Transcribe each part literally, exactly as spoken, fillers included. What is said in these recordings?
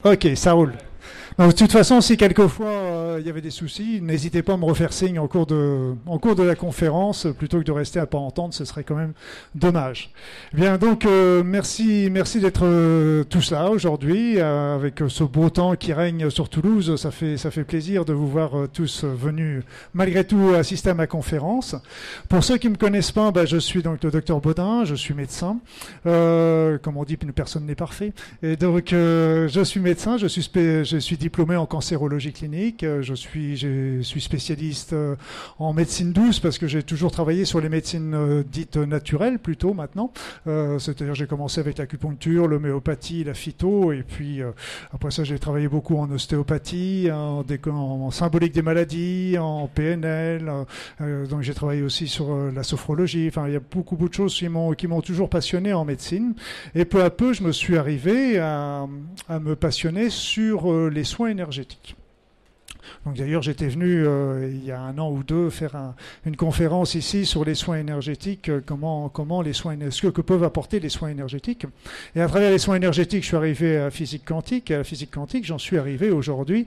Ok, ça roule. Donc, de toute façon, si quelquefois euh, il y avait des soucis, n'hésitez pas à me refaire signe en cours de, en cours de la conférence, plutôt que de rester à pas entendre, ce serait quand même dommage. Bien, donc euh, merci, merci d'être euh, tous là aujourd'hui, euh, avec euh, ce beau temps qui règne sur Toulouse. Ça fait, ça fait plaisir de vous voir euh, tous euh, venus, malgré tout, assister à ma conférence. Pour ceux qui me connaissent pas, bah, je suis donc le docteur Baudin, je suis médecin. Euh, comme on dit, personne n'est parfait. Et donc, euh, je suis médecin, je suis, spé- je suis diplômé en cancérologie clinique, je suis, je suis spécialiste en médecine douce parce que j'ai toujours travaillé sur les médecines dites naturelles plutôt maintenant. Euh, c'est-à-dire j'ai commencé avec l'acupuncture, l'homéopathie, la phyto et puis euh, après ça j'ai travaillé beaucoup en ostéopathie, en, dé- en symbolique des maladies, en P N L, euh, donc j'ai travaillé aussi sur euh, la sophrologie. Enfin il y a beaucoup, beaucoup de choses qui m'ont, qui m'ont toujours passionné en médecine et peu à peu je me suis arrivé à, à me passionner sur euh, les soins énergétiques. Donc d'ailleurs, j'étais venu euh, il y a un an ou deux faire un, une conférence ici sur les soins énergétiques, euh, comment, comment les soins, ce que, que peuvent apporter les soins énergétiques. Et à travers les soins énergétiques, je suis arrivé à la physique quantique. Et à la physique quantique, j'en suis arrivé aujourd'hui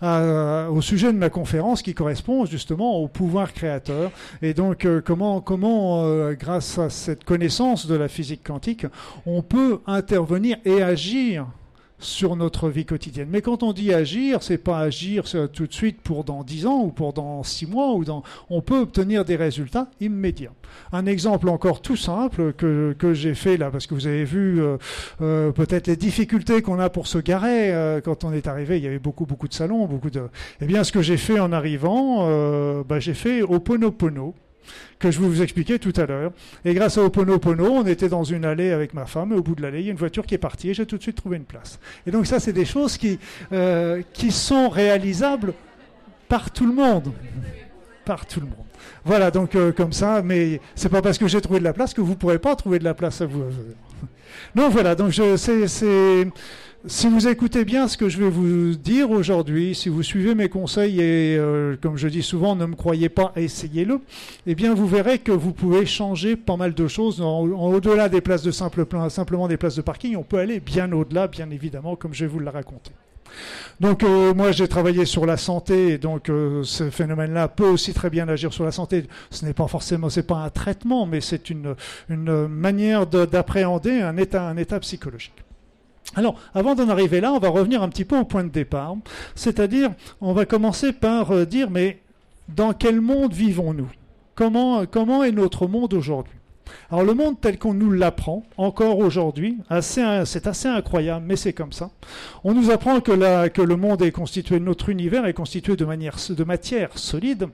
à, au sujet de ma conférence qui correspond justement au pouvoir créateur. Et donc, euh, comment, comment euh, grâce à cette connaissance de la physique quantique, on peut intervenir et agir sur notre vie quotidienne. Mais quand on dit agir, c'est pas agir tout de suite pour dans dix ans ou pour dans six mois. Ou dans... On peut obtenir des résultats immédiats. Un exemple encore tout simple que, que j'ai fait là, parce que vous avez vu euh, euh, peut-être les difficultés qu'on a pour se garer. Euh, quand on est arrivé, il y avait beaucoup, beaucoup de salons, beaucoup de... Eh bien, ce que j'ai fait en arrivant, euh, bah, j'ai fait Ho'oponopono, que je vais vous expliquer tout à l'heure. Et grâce à Ho'oponopono, on était dans une allée avec ma femme, et au bout de l'allée, il y a une voiture qui est partie, et j'ai tout de suite trouvé une place. Et donc ça, c'est des choses qui, euh, qui sont réalisables par tout le monde. Par tout le monde. Voilà, donc euh, comme ça, mais c'est pas parce que j'ai trouvé de la place que vous ne pourrez pas trouver de la place à vous. Non, voilà, donc je, c'est... c'est Si vous écoutez bien ce que je vais vous dire aujourd'hui, si vous suivez mes conseils et, euh, comme je dis souvent, ne me croyez pas, essayez-le, eh bien vous verrez que vous pouvez changer pas mal de choses. En, en, au-delà des places de simple, simplement des places de parking, on peut aller bien au-delà, bien évidemment, comme je vais vous le raconter. Donc euh, moi j'ai travaillé sur la santé et donc euh, ce phénomène-là peut aussi très bien agir sur la santé. Ce n'est pas forcément, c'est pas un traitement, mais c'est une, une manière de, d'appréhender un état, un état psychologique. Alors, avant d'en arriver là, on va revenir un petit peu au point de départ, c'est-à-dire, on va commencer par euh, dire, mais dans quel monde vivons-nous ? Comment, comment est notre monde aujourd'hui ? Alors, le monde tel qu'on nous l'apprend, encore aujourd'hui, assez, c'est assez incroyable, mais c'est comme ça. On nous apprend que, la, que le monde est constitué, notre univers est constitué de, manière, de matière solide,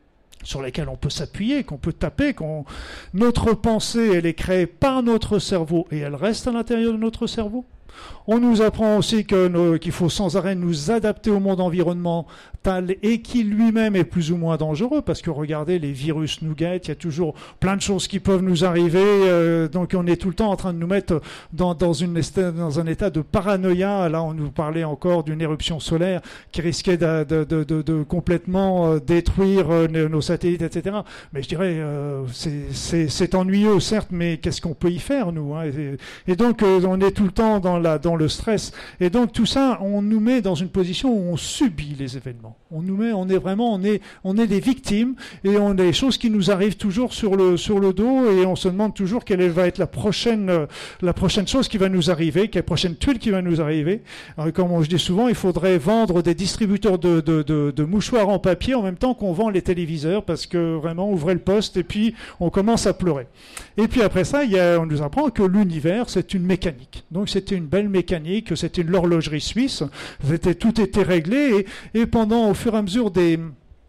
sur lesquelles on peut s'appuyer, qu'on peut taper, qu'on... notre pensée, elle est créée par notre cerveau et elle reste à l'intérieur de notre cerveau. On nous apprend aussi que nos, qu'il faut sans arrêt nous adapter au monde environnemental et qui lui-même est plus ou moins dangereux parce que regardez, les virus nous guettent, il y a toujours plein de choses qui peuvent nous arriver, euh, donc on est tout le temps en train de nous mettre dans, dans, une, dans un état de paranoïa. Là, on nous parlait encore d'une éruption solaire qui risquait de, de, de, de, de complètement euh, détruire euh, nos satellites, et cetera. Mais je dirais, euh, c'est, c'est, c'est ennuyeux, certes, mais qu'est-ce qu'on peut y faire, nous, hein, et, et donc, euh, on est tout le temps dans la dans le stress. Et donc tout ça, on nous met dans une position où on subit les événements. On nous met, on est vraiment, on est, on est des victimes et on a des choses qui nous arrivent toujours sur le sur le dos et on se demande toujours quelle va être la prochaine la prochaine chose qui va nous arriver, quelle prochaine tuile qui va nous arriver. Alors, comme je dis souvent, il faudrait vendre des distributeurs de, de, de, de mouchoirs en papier en même temps qu'on vend les téléviseurs parce que vraiment ouvrez le poste et puis on commence à pleurer. Et puis après ça, il y a, on nous apprend que l'univers c'est une mécanique. Donc c'était une belle mécanique, c'était une horlogerie suisse, c'était, tout était réglé et, et pendant au fur et à mesure des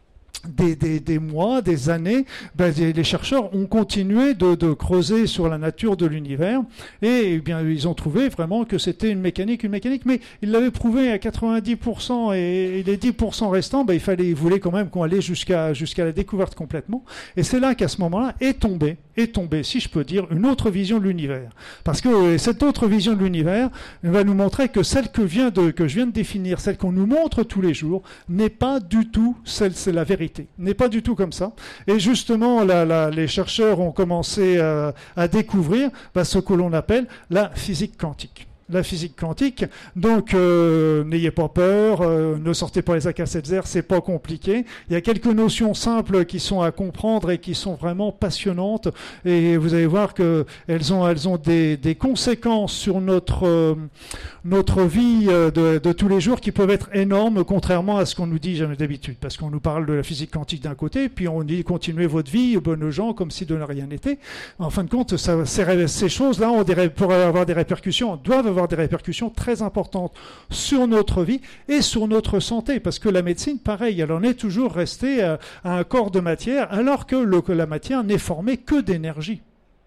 Des, des, des mois, des années, ben, les chercheurs ont continué de, de creuser sur la nature de l'univers et eh bien, ils ont trouvé vraiment que c'était une mécanique, une mécanique, mais ils l'avaient prouvé à quatre-vingt-dix pour cent et, et les dix pour cent restants, ben, il fallait, ils voulaient quand même qu'on allait jusqu'à, jusqu'à la découverte complètement. Et c'est là qu'à ce moment-là est tombé, est tombé, si je peux dire, une autre vision de l'univers. Parce que cette autre vision de l'univers va nous montrer que celle que, vient de, que je viens de définir, celle qu'on nous montre tous les jours, n'est pas du tout celle, c'est la vérité. N'est pas du tout comme ça. Et justement, la, la, les chercheurs ont commencé à, à découvrir bah, ce que l'on appelle la physique quantique. la physique quantique. Donc, euh, n'ayez pas peur, euh, ne sortez pas les A K sept Z, c'est pas compliqué. Il y a quelques notions simples qui sont à comprendre et qui sont vraiment passionnantes. Et vous allez voir que elles ont, elles ont des, des conséquences sur notre, euh, notre vie de, de tous les jours qui peuvent être énormes, contrairement à ce qu'on nous dit jamais d'habitude. Parce qu'on nous parle de la physique quantique d'un côté, puis on dit continuez votre vie, bonnes gens, comme si de rien n'était. En fin de compte, ça, ces, ces choses-là ont des, pourraient avoir des répercussions, doivent avoir des répercussions très importantes sur notre vie et sur notre santé, parce que la médecine, pareil, elle en est toujours restée à, à un corps de matière, alors que, le, que la matière n'est formée que d'énergie.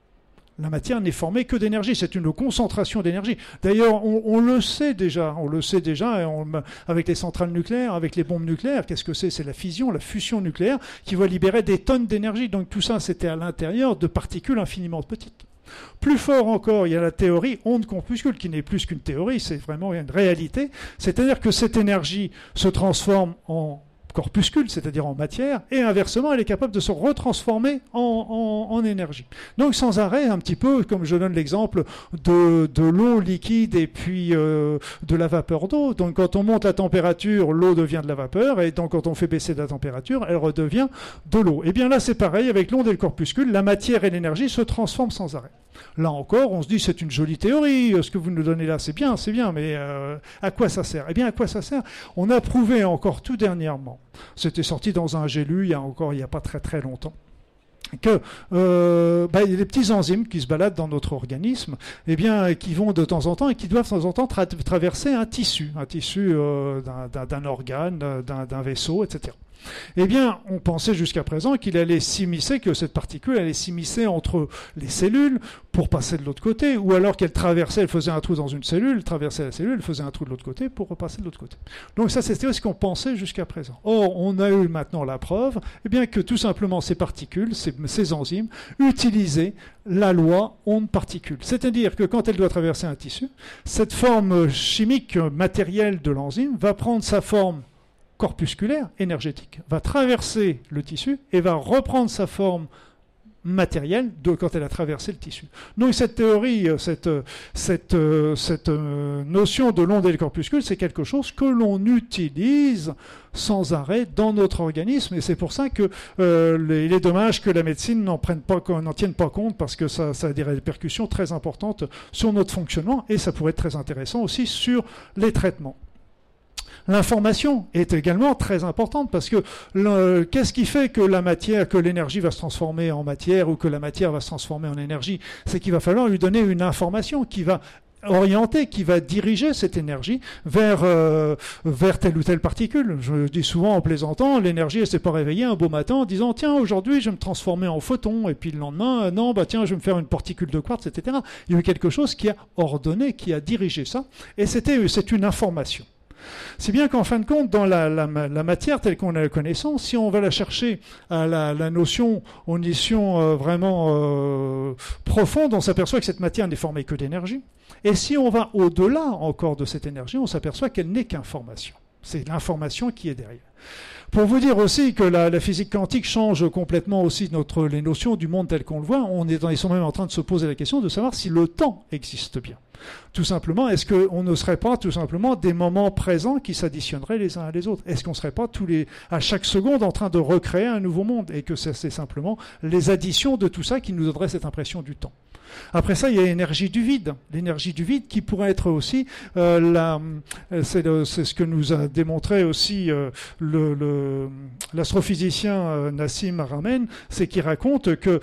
La matière n'est formée que d'énergie, c'est une concentration d'énergie. D'ailleurs, on, on le sait déjà, on le sait déjà, on, avec les centrales nucléaires, avec les bombes nucléaires, qu'est-ce que c'est? C'est la fission, la fusion nucléaire qui va libérer des tonnes d'énergie. Donc tout ça, c'était à l'intérieur de particules infiniment petites. Plus fort encore, il y a la théorie onde-corpuscule, qui n'est plus qu'une théorie, c'est vraiment une réalité. C'est-à-dire que cette énergie se transforme en corpuscule, c'est-à-dire en matière, et inversement, elle est capable de se retransformer en, en, en énergie. Donc sans arrêt, un petit peu, comme je donne l'exemple de, de l'eau liquide et puis euh, de la vapeur d'eau. Donc quand on monte la température, l'eau devient de la vapeur, et donc quand on fait baisser la température, elle redevient de l'eau. Et bien là, c'est pareil, avec l'onde et le corpuscule, la matière et l'énergie se transforment sans arrêt. Là encore, on se dit, c'est une jolie théorie, ce que vous nous donnez là, c'est bien, c'est bien, mais euh, à quoi ça sert? Eh bien, à quoi ça sert? On a prouvé encore tout dernièrement, c'était sorti dans un G L U il y a encore, il n'y a pas très très longtemps, que euh, bah, il y a des petits enzymes qui se baladent dans notre organisme, eh bien, qui vont de temps en temps et qui doivent de temps en temps tra- traverser un tissu, un tissu euh, d'un, d'un, d'un organe, d'un, d'un vaisseau, et cetera. Eh bien, on pensait jusqu'à présent qu'il allait s'immiscer, que cette particule allait s'immiscer entre les cellules pour passer de l'autre côté, ou alors qu'elle traversait, elle faisait un trou dans une cellule, elle traversait la cellule, elle faisait un trou de l'autre côté pour repasser de l'autre côté. Donc ça, c'était ce qu'on pensait jusqu'à présent. Or, on a eu maintenant la preuve, eh bien, que tout simplement ces particules, ces, ces enzymes, utilisaient la loi onde-particule. C'est-à-dire que quand elle doit traverser un tissu, cette forme chimique matérielle de l'enzyme va prendre sa forme corpusculaire, énergétique, va traverser le tissu et va reprendre sa forme matérielle de quand elle a traversé le tissu. Donc cette théorie, cette, cette, cette notion de l'onde et le corpuscule, c'est quelque chose que l'on utilise sans arrêt dans notre organisme, et c'est pour ça que euh, les, il est dommage que la médecine n'en prenne pas, n'en tienne pas compte, parce que ça, ça a des répercussions très importantes sur notre fonctionnement, et ça pourrait être très intéressant aussi sur les traitements. L'information est également très importante, parce que le, qu'est-ce qui fait que la matière, que l'énergie va se transformer en matière, ou que la matière va se transformer en énergie? C'est qu'il va falloir lui donner une information qui va orienter, qui va diriger cette énergie vers, euh, vers telle ou telle particule. Je dis souvent en plaisantant, l'énergie elle s'est pas réveillée un beau matin en disant tiens, aujourd'hui je vais me transformer en photon, et puis le lendemain, euh, non, bah tiens, je vais me faire une particule de quartz, et cetera. Il y a eu quelque chose qui a ordonné, qui a dirigé ça, et c'était, c'est une information. Si bien qu'en fin de compte, dans la, la, la matière telle qu'on a la connaissance, si on va la chercher à la, la notion, aux notions euh, vraiment euh, profondes, on s'aperçoit que cette matière n'est formée que d'énergie. Et si on va au-delà encore de cette énergie, on s'aperçoit qu'elle n'est qu'information. C'est l'information qui est derrière. Pour vous dire aussi que la, la physique quantique change complètement aussi notre, les notions du monde tel qu'on le voit, on est, ils sont même en train de se poser la question de savoir si le temps existe bien. Tout simplement, est-ce qu'on ne serait pas tout simplement des moments présents qui s'additionneraient les uns à les autres? Est-ce qu'on ne serait pas tous les, à chaque seconde en train de recréer un nouveau monde, et que c'est, c'est simplement les additions de tout ça qui nous donneraient cette impression du temps? Après ça, il y a l'énergie du vide. L'énergie du vide qui pourrait être aussi, euh, la, c'est, le, c'est ce que nous a démontré aussi euh, le, le, l'astrophysicien euh, Nassim Haramein, c'est qu'il raconte que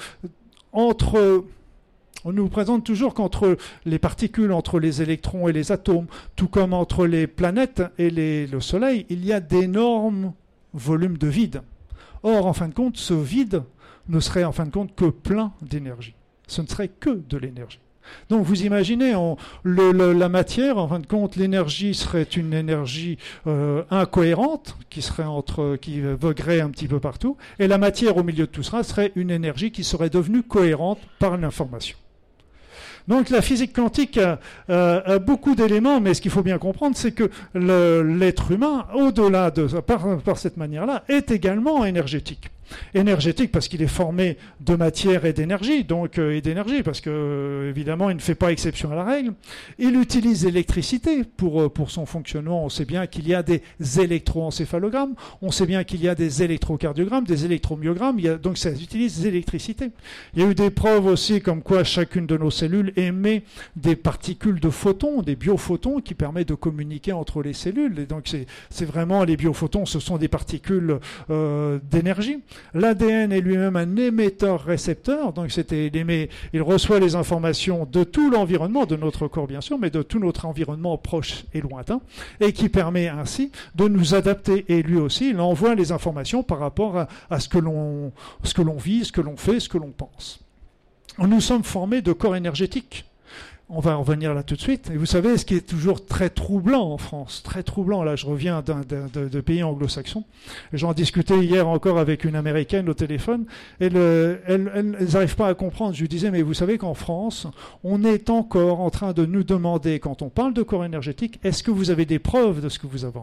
entre... On nous présente toujours qu'entre les particules, entre les électrons et les atomes, tout comme entre les planètes et les, le Soleil, il y a d'énormes volumes de vide. Or, en fin de compte, ce vide ne serait en fin de compte que plein d'énergie. Ce ne serait que de l'énergie. Donc vous imaginez, on, le, le, la matière, en fin de compte, l'énergie serait une énergie euh, incohérente, qui serait entre, qui voguerait un petit peu partout, et la matière au milieu de tout ça serait une énergie qui serait devenue cohérente par l'information. Donc la physique quantique a, a, a beaucoup d'éléments, mais ce qu'il faut bien comprendre, c'est que le, l'être humain, au-delà de par, par cette manière-là, est également énergétique. Énergétique parce qu'il est formé de matière et d'énergie, donc euh, et d'énergie parce que euh, évidemment il ne fait pas exception à la règle. Il utilise l'électricité pour euh, pour son fonctionnement. On sait bien qu'il y a des électroencéphalogrammes, on sait bien qu'il y a des électrocardiogrammes, des électromyogrammes. Il y a, donc ça utilise l'électricité. Il y a eu des preuves aussi comme quoi chacune de nos cellules émet des particules de photons, des biophotons qui permettent de communiquer entre les cellules. Et donc c'est c'est vraiment les biophotons, ce sont des particules euh, d'énergie. L'A D N est lui-même un émetteur-récepteur, donc c'était, il, émet, il reçoit les informations de tout l'environnement, de notre corps bien sûr, mais de tout notre environnement proche et lointain, et qui permet ainsi de nous adapter. Et lui aussi, il envoie les informations par rapport à, à ce que l'on, ce que l'on vit, ce que l'on fait, ce que l'on pense. Nous sommes formés de corps énergétiques. On va en revenir là tout de suite. Et vous savez, ce qui est toujours très troublant en France, très troublant, là je reviens d'un, d'un, de, de pays anglo-saxons, j'en discutais hier encore avec une Américaine au téléphone, et le, elle, elle, elles n'arrivent pas à comprendre. Je lui disais, mais vous savez qu'en France, on est encore en train de nous demander, quand on parle de corps énergétique, est-ce que vous avez des preuves de ce que vous avancez ?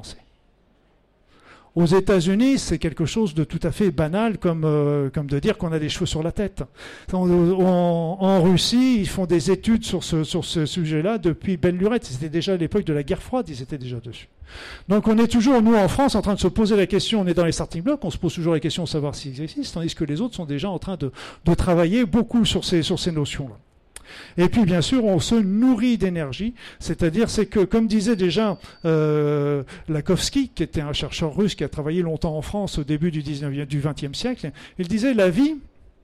Aux États-Unis, c'est quelque chose de tout à fait banal, comme, euh, comme de dire qu'on a des cheveux sur la tête. En, en, en Russie, ils font des études sur ce, sur ce sujet-là depuis belle lurette. C'était déjà à l'époque de la guerre froide, ils étaient déjà dessus. Donc on est toujours, nous en France, en train de se poser la question, on est dans les starting blocks, on se pose toujours la question de savoir s'ils existent, tandis que les autres sont déjà en train de, de travailler beaucoup sur ces, sur ces notions-là. Et puis bien sûr on se nourrit d'énergie, c'est-à-dire c'est que comme disait déjà euh, Lakovsky, qui était un chercheur russe qui a travaillé longtemps en France au début du dix-neuvième, du vingtième siècle, il disait la vie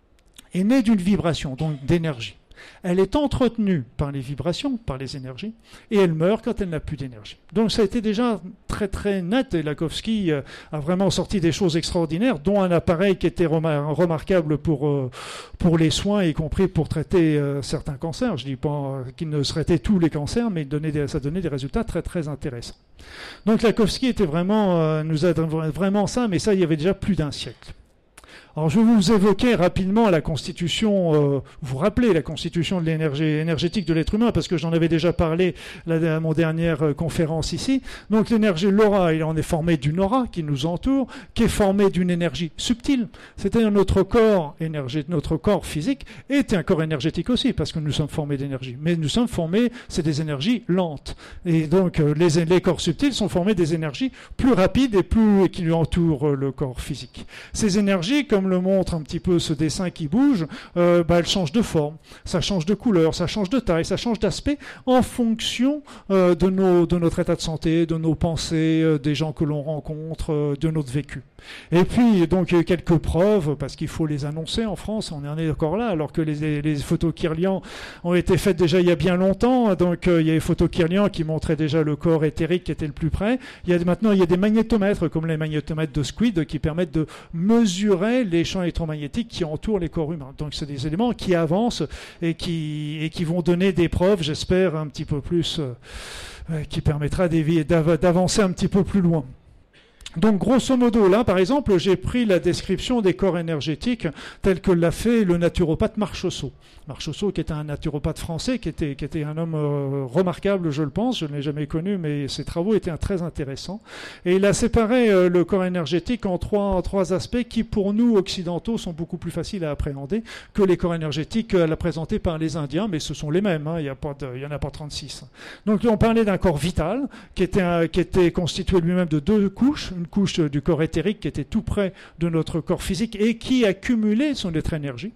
est née d'une vibration, donc d'énergie. Elle est entretenue par les vibrations, par les énergies, et elle meurt quand elle n'a plus d'énergie. Donc ça a été déjà très très net, et Lakovsky euh, a vraiment sorti des choses extraordinaires, dont un appareil qui était remar- remarquable pour, euh, pour les soins, y compris pour traiter euh, certains cancers. Je ne dis pas euh, qu'il ne traitait tous les cancers, mais donnait des, ça donnait des résultats très très intéressants. Donc Lakovsky était vraiment, euh, nous a vraiment ça, mais ça il y avait déjà plus d'un siècle. Alors je vais vous évoquer rapidement la constitution, euh, vous rappelez la constitution de l'énergie énergétique de l'être humain, parce que j'en avais déjà parlé à mon dernière euh, conférence ici. Donc l'énergie, l'aura, il en est formé d'une aura qui nous entoure, qui est formée d'une énergie subtile. C'est-à-dire notre corps énergétique, notre corps physique est un corps énergétique aussi, parce que nous sommes formés d'énergie. Mais nous sommes formés, c'est des énergies lentes. Et donc euh, les, les corps subtils sont formés des énergies plus rapides et plus et qui lui entourent euh, le corps physique. Ces énergies, comme le montre un petit peu ce dessin qui bouge, euh, bah, elles changent de forme, ça change de couleur, ça change de taille, ça change d'aspect en fonction euh, de, nos, de notre état de santé, de nos pensées, euh, des gens que l'on rencontre, euh, de notre vécu. Et puis, donc, il y a quelques preuves, parce qu'il faut les annoncer en France, on en est encore là, alors que les, les photos Kirlian ont été faites déjà il y a bien longtemps, donc euh, il y a les photos Kirlian qui montraient déjà le corps éthérique qui était le plus près. Il y a, maintenant, il y a des magnétomètres, comme les magnétomètres de Squid, qui permettent de mesurer les champs électromagnétiques qui entourent les corps humains. Donc, c'est des éléments qui avancent et qui, et qui vont donner des preuves, j'espère, un petit peu plus, euh, qui permettra d'avancer un petit peu plus loin. Donc, grosso modo, là, par exemple, j'ai pris la description des corps énergétiques telle que l'a fait le naturopathe Marchessault. Marchessault, qui était un naturopathe français, qui était, qui était un homme euh, remarquable, je le pense. Je ne l'ai jamais connu, mais ses travaux étaient très intéressants. Et il a séparé euh, le corps énergétique en trois, en trois aspects qui, pour nous, occidentaux, sont beaucoup plus faciles à appréhender que les corps énergétiques euh, présentés par les Indiens, mais ce sont les mêmes, hein, il n'y en a pas trente-six. Donc, on parlait d'un corps vital, qui était, un, qui était constitué lui-même de deux couches, une couche du corps éthérique qui était tout près de notre corps physique et qui accumulait son notre énergie.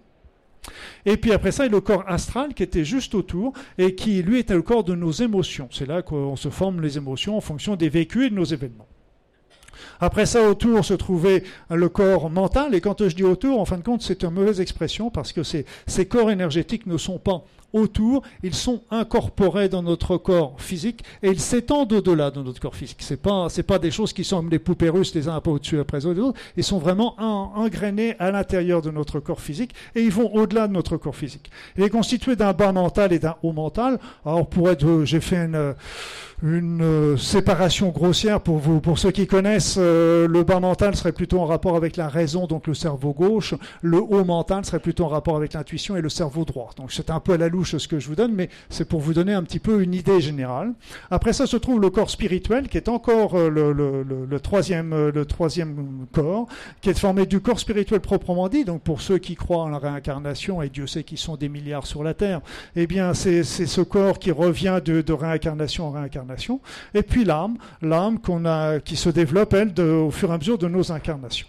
Et puis après ça, il y a le corps astral qui était juste autour et qui, lui, était le corps de nos émotions. C'est là qu'on se forme les émotions en fonction des vécus et de nos événements. Après ça, autour se trouvait le corps mental. Et quand je dis autour, en fin de compte, c'est une mauvaise expression parce que ces, ces corps énergétiques ne sont pas autour, ils sont incorporés dans notre corps physique et ils s'étendent au-delà de notre corps physique. C'est pas, c'est pas des choses qui sont comme des poupées russes les uns un peu au-dessus après les autres. Ils sont vraiment engrainés à l'intérieur de notre corps physique et ils vont au-delà de notre corps physique. Il est constitué d'un bas mental et d'un haut mental. Alors pour être, j'ai fait une une euh, séparation grossière pour vous, pour ceux qui connaissent. Euh, le bas mental serait plutôt en rapport avec la raison, donc le cerveau gauche. Le haut mental serait plutôt en rapport avec l'intuition et le cerveau droit. Donc c'est un peu à la louche ce que je vous donne, mais c'est pour vous donner un petit peu une idée générale. Après ça se trouve le corps spirituel, qui est encore euh, le, le, le, le, troisième, euh, le troisième corps, qui est formé du corps spirituel proprement dit. Donc pour ceux qui croient en la réincarnation, et Dieu sait qu'ils sont des milliards sur la Terre, eh bien c'est, c'est ce corps qui revient de, de réincarnation en réincarnation. Et puis l'âme, l'âme qu'on a, qui se développe, elle, de, au fur et à mesure de nos incarnations.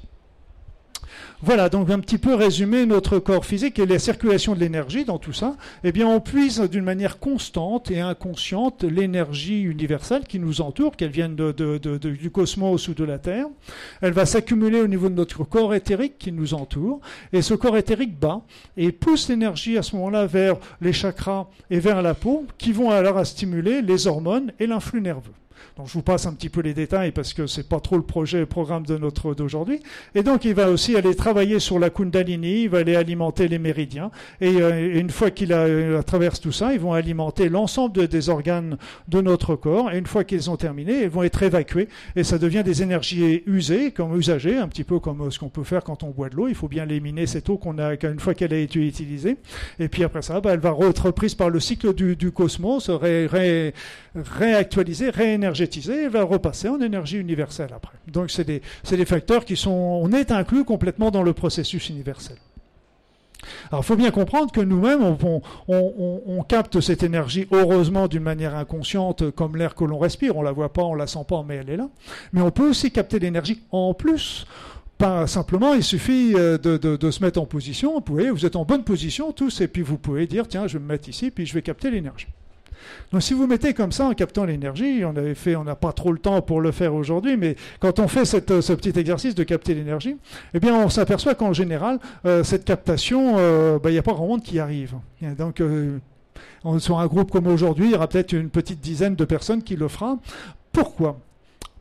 Voilà, donc un petit peu résumé notre corps physique et la circulation de l'énergie dans tout ça. Eh bien, on puise d'une manière constante et inconsciente l'énergie universelle qui nous entoure, qu'elle vienne de, de, de, de, du cosmos ou de la Terre. Elle va s'accumuler au niveau de notre corps éthérique qui nous entoure. Et ce corps éthérique bat et pousse l'énergie à ce moment-là vers les chakras et vers la peau, qui vont alors stimuler les hormones et l'influx nerveux. Donc je vous passe un petit peu les détails parce que c'est pas trop le projet, le programme de notre d'aujourd'hui. Et donc il va aussi aller travailler sur la Kundalini, il va aller alimenter les méridiens. Et, euh, et une fois qu'il a, euh, traverse tout ça, ils vont alimenter l'ensemble de, des organes de notre corps. Et une fois qu'ils ont terminé, ils vont être évacués. Et ça devient des énergies usées, comme usagées, un petit peu comme ce qu'on peut faire quand on boit de l'eau. Il faut bien éliminer cette eau qu'on a une fois qu'elle a été utilisée. Et puis après ça, bah, elle va être reprise par le cycle du, du cosmos, ré, ré, réactualisée, réénergétisée. Et va repasser en énergie universelle après. Donc c'est des, c'est des facteurs qui sont, on est inclus complètement dans le processus universel. Alors il faut bien comprendre que nous-mêmes, on, on, on, on capte cette énergie, heureusement d'une manière inconsciente, comme l'air que l'on respire. On la voit pas, on la sent pas, mais elle est là. Mais on peut aussi capter l'énergie en plus. Pas simplement, il suffit de, de, de se mettre en position. Vous pouvez, vous êtes en bonne position tous, et puis vous pouvez dire, tiens, je vais me mettre ici, puis je vais capter l'énergie. Donc si vous mettez comme ça en captant l'énergie, on avait fait, on n'a pas trop le temps pour le faire aujourd'hui, mais quand on fait cette, ce petit exercice de capter l'énergie, eh bien on s'aperçoit qu'en général, euh, cette captation, euh, bah, il n'y a pas grand monde qui y arrive. Et donc euh, on, sur un groupe comme aujourd'hui, il y aura peut-être une petite dizaine de personnes qui le fera. Pourquoi ? Pourquoi ?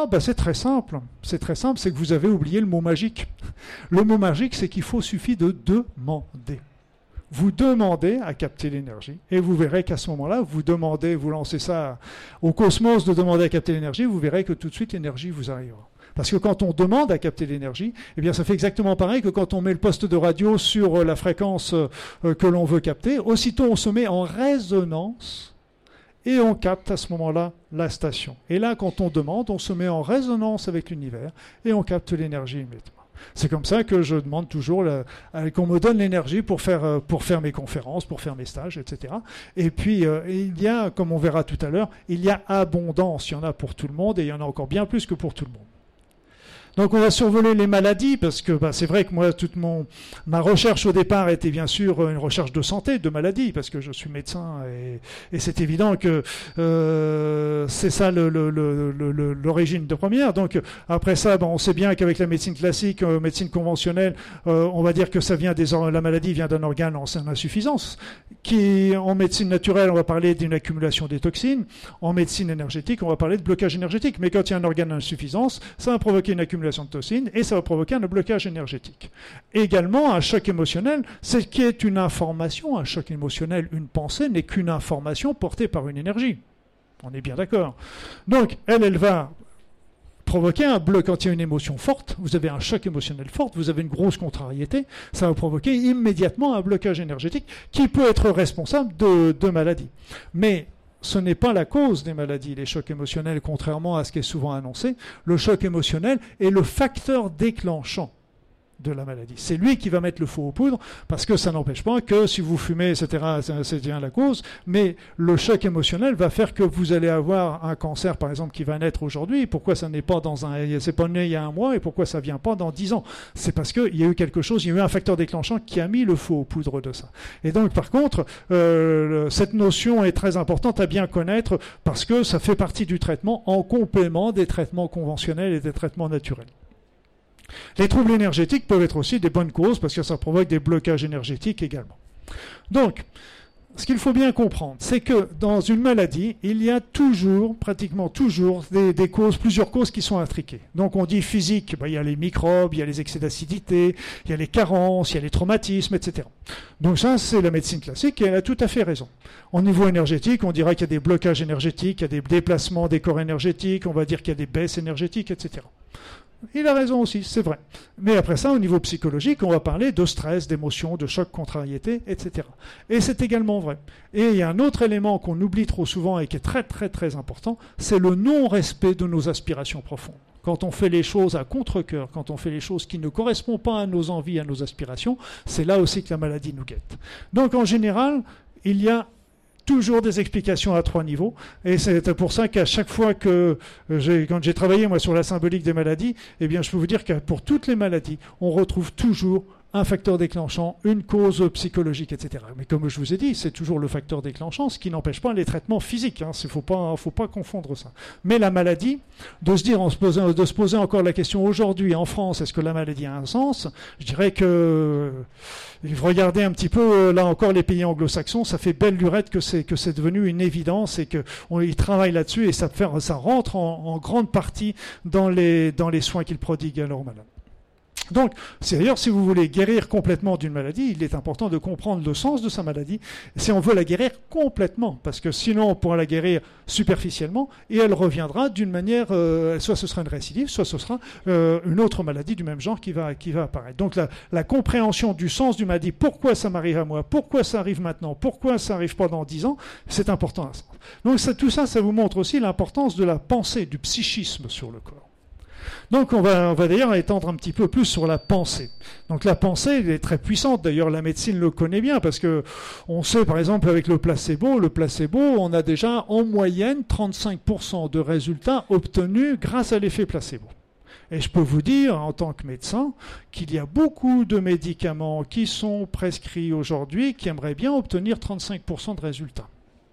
Ben c'est très simple. C'est très simple, c'est que vous avez oublié le mot magique. Le mot magique, c'est qu'il faut suffit de demander. Vous demandez à capter l'énergie et vous verrez qu'à ce moment-là, vous demandez, vous lancez ça au cosmos de demander à capter l'énergie, vous verrez que tout de suite l'énergie vous arrivera. Parce que quand on demande à capter l'énergie, eh bien ça fait exactement pareil que quand on met le poste de radio sur la fréquence que l'on veut capter, aussitôt on se met en résonance et on capte à ce moment-là la station. Et là, quand on demande, on se met en résonance avec l'univers et on capte l'énergie immédiatement. C'est comme ça que je demande toujours la, qu'on me donne l'énergie pour faire, pour faire mes conférences, pour faire mes stages, et cetera. Et puis, euh, il y a, comme on verra tout à l'heure, il y a abondance. Il y en a pour tout le monde et il y en a encore bien plus que pour tout le monde. Donc on va survoler les maladies parce que bah, c'est vrai que moi toute mon ma recherche au départ était bien sûr une recherche de santé, de maladie parce que je suis médecin et, et c'est évident que euh, c'est ça le, le, le, le, l'origine de première. Donc après ça, bah, on sait bien qu'avec la médecine classique, euh, médecine conventionnelle, euh, on va dire que ça vient des la maladie vient d'un organe en insuffisance. Qui en médecine naturelle, on va parler d'une accumulation des toxines. En médecine énergétique, on va parler de blocage énergétique. Mais quand il y a un organe en insuffisance, ça va provoquer une accumulation de toxines et ça va provoquer un blocage énergétique. Également, un choc émotionnel, c'est qui est une information. Un choc émotionnel, une pensée n'est qu'une information portée par une énergie. On est bien d'accord. Donc, elle, elle va provoquer un bloc. Quand il y a une émotion forte, vous avez un choc émotionnel fort, vous avez une grosse contrariété, ça va provoquer immédiatement un blocage énergétique qui peut être responsable de, de maladies. Mais ce n'est pas la cause des maladies, les chocs émotionnels, contrairement à ce qui est souvent annoncé. Le choc émotionnel est le facteur déclenchant de la maladie. C'est lui qui va mettre le feu aux poudres, parce que ça n'empêche pas que si vous fumez, et cetera, c'est bien la cause, mais le choc émotionnel va faire que vous allez avoir un cancer, par exemple, qui va naître aujourd'hui. Pourquoi ça n'est pas dans un, c'est pas né il y a un mois, et pourquoi ça vient pas dans dix ans? C'est parce qu'il y a eu quelque chose, il y a eu un facteur déclenchant qui a mis le feu aux poudres de ça. Et donc, par contre, euh, cette notion est très importante à bien connaître, parce que ça fait partie du traitement en complément des traitements conventionnels et des traitements naturels. Les troubles énergétiques peuvent être aussi des bonnes causes parce que ça provoque des blocages énergétiques également. Donc, ce qu'il faut bien comprendre, c'est que dans une maladie, il y a toujours, pratiquement toujours, des, des causes, plusieurs causes qui sont intriquées. Donc on dit physique, ben, il y a les microbes, il y a les excès d'acidité, il y a les carences, il y a les traumatismes, et cetera. Donc ça, c'est la médecine classique et elle a tout à fait raison. Au niveau énergétique, on dira qu'il y a des blocages énergétiques, il y a des déplacements des corps énergétiques, on va dire qu'il y a des baisses énergétiques, et cetera. Il a raison aussi, c'est vrai. Mais après ça, au niveau psychologique, on va parler de stress, d'émotions, de choc, contrariété, et cetera. Et c'est également vrai. Et il y a un autre élément qu'on oublie trop souvent et qui est très très très important, c'est le non-respect de nos aspirations profondes. Quand on fait les choses à contre-cœur, quand on fait les choses qui ne correspondent pas à nos envies, à nos aspirations, c'est là aussi que la maladie nous guette. Donc en général, il y a toujours des explications à trois niveaux. Et c'est pour ça qu'à chaque fois que j'ai, quand j'ai travaillé moi sur la symbolique des maladies, eh bien je peux vous dire que pour toutes les maladies, on retrouve toujours un facteur déclenchant, une cause psychologique, et cetera. Mais comme je vous ai dit, c'est toujours le facteur déclenchant, ce qui n'empêche pas les traitements physiques. Il hein. ne faut pas, faut pas confondre ça. Mais la maladie, de se dire, en se posant, de se poser encore la question aujourd'hui en France, est-ce que la maladie a un sens? Je dirais que, regardez un petit peu, là encore, les pays anglo-saxons, ça fait belle lurette que c'est, que c'est devenu une évidence et qu'ils travaillent là-dessus et ça, fait, ça rentre en, en grande partie dans les, dans les soins qu'ils prodiguent à leurs malades. Donc, c'est d'ailleurs, si vous voulez guérir complètement d'une maladie, il est important de comprendre le sens de sa maladie, si on veut la guérir complètement, parce que sinon on pourra la guérir superficiellement, et elle reviendra d'une manière, euh, soit ce sera une récidive, soit ce sera euh, une autre maladie du même genre qui va, qui va apparaître. Donc la, la compréhension du sens d'une maladie, pourquoi ça m'arrive à moi, pourquoi ça arrive maintenant, pourquoi ça arrive pas dans dix ans, c'est important. Donc ça, tout ça, ça vous montre aussi l'importance de la pensée, du psychisme sur le corps. Donc on va, on va d'ailleurs étendre un petit peu plus sur la pensée. Donc la pensée elle est très puissante, d'ailleurs la médecine le connaît bien, parce que on sait par exemple avec le placebo, le placebo, on a déjà en moyenne trente-cinq pour cent de résultats obtenus grâce à l'effet placebo. Et je peux vous dire, en tant que médecin, qu'il y a beaucoup de médicaments qui sont prescrits aujourd'hui qui aimeraient bien obtenir trente-cinq pour cent de résultats.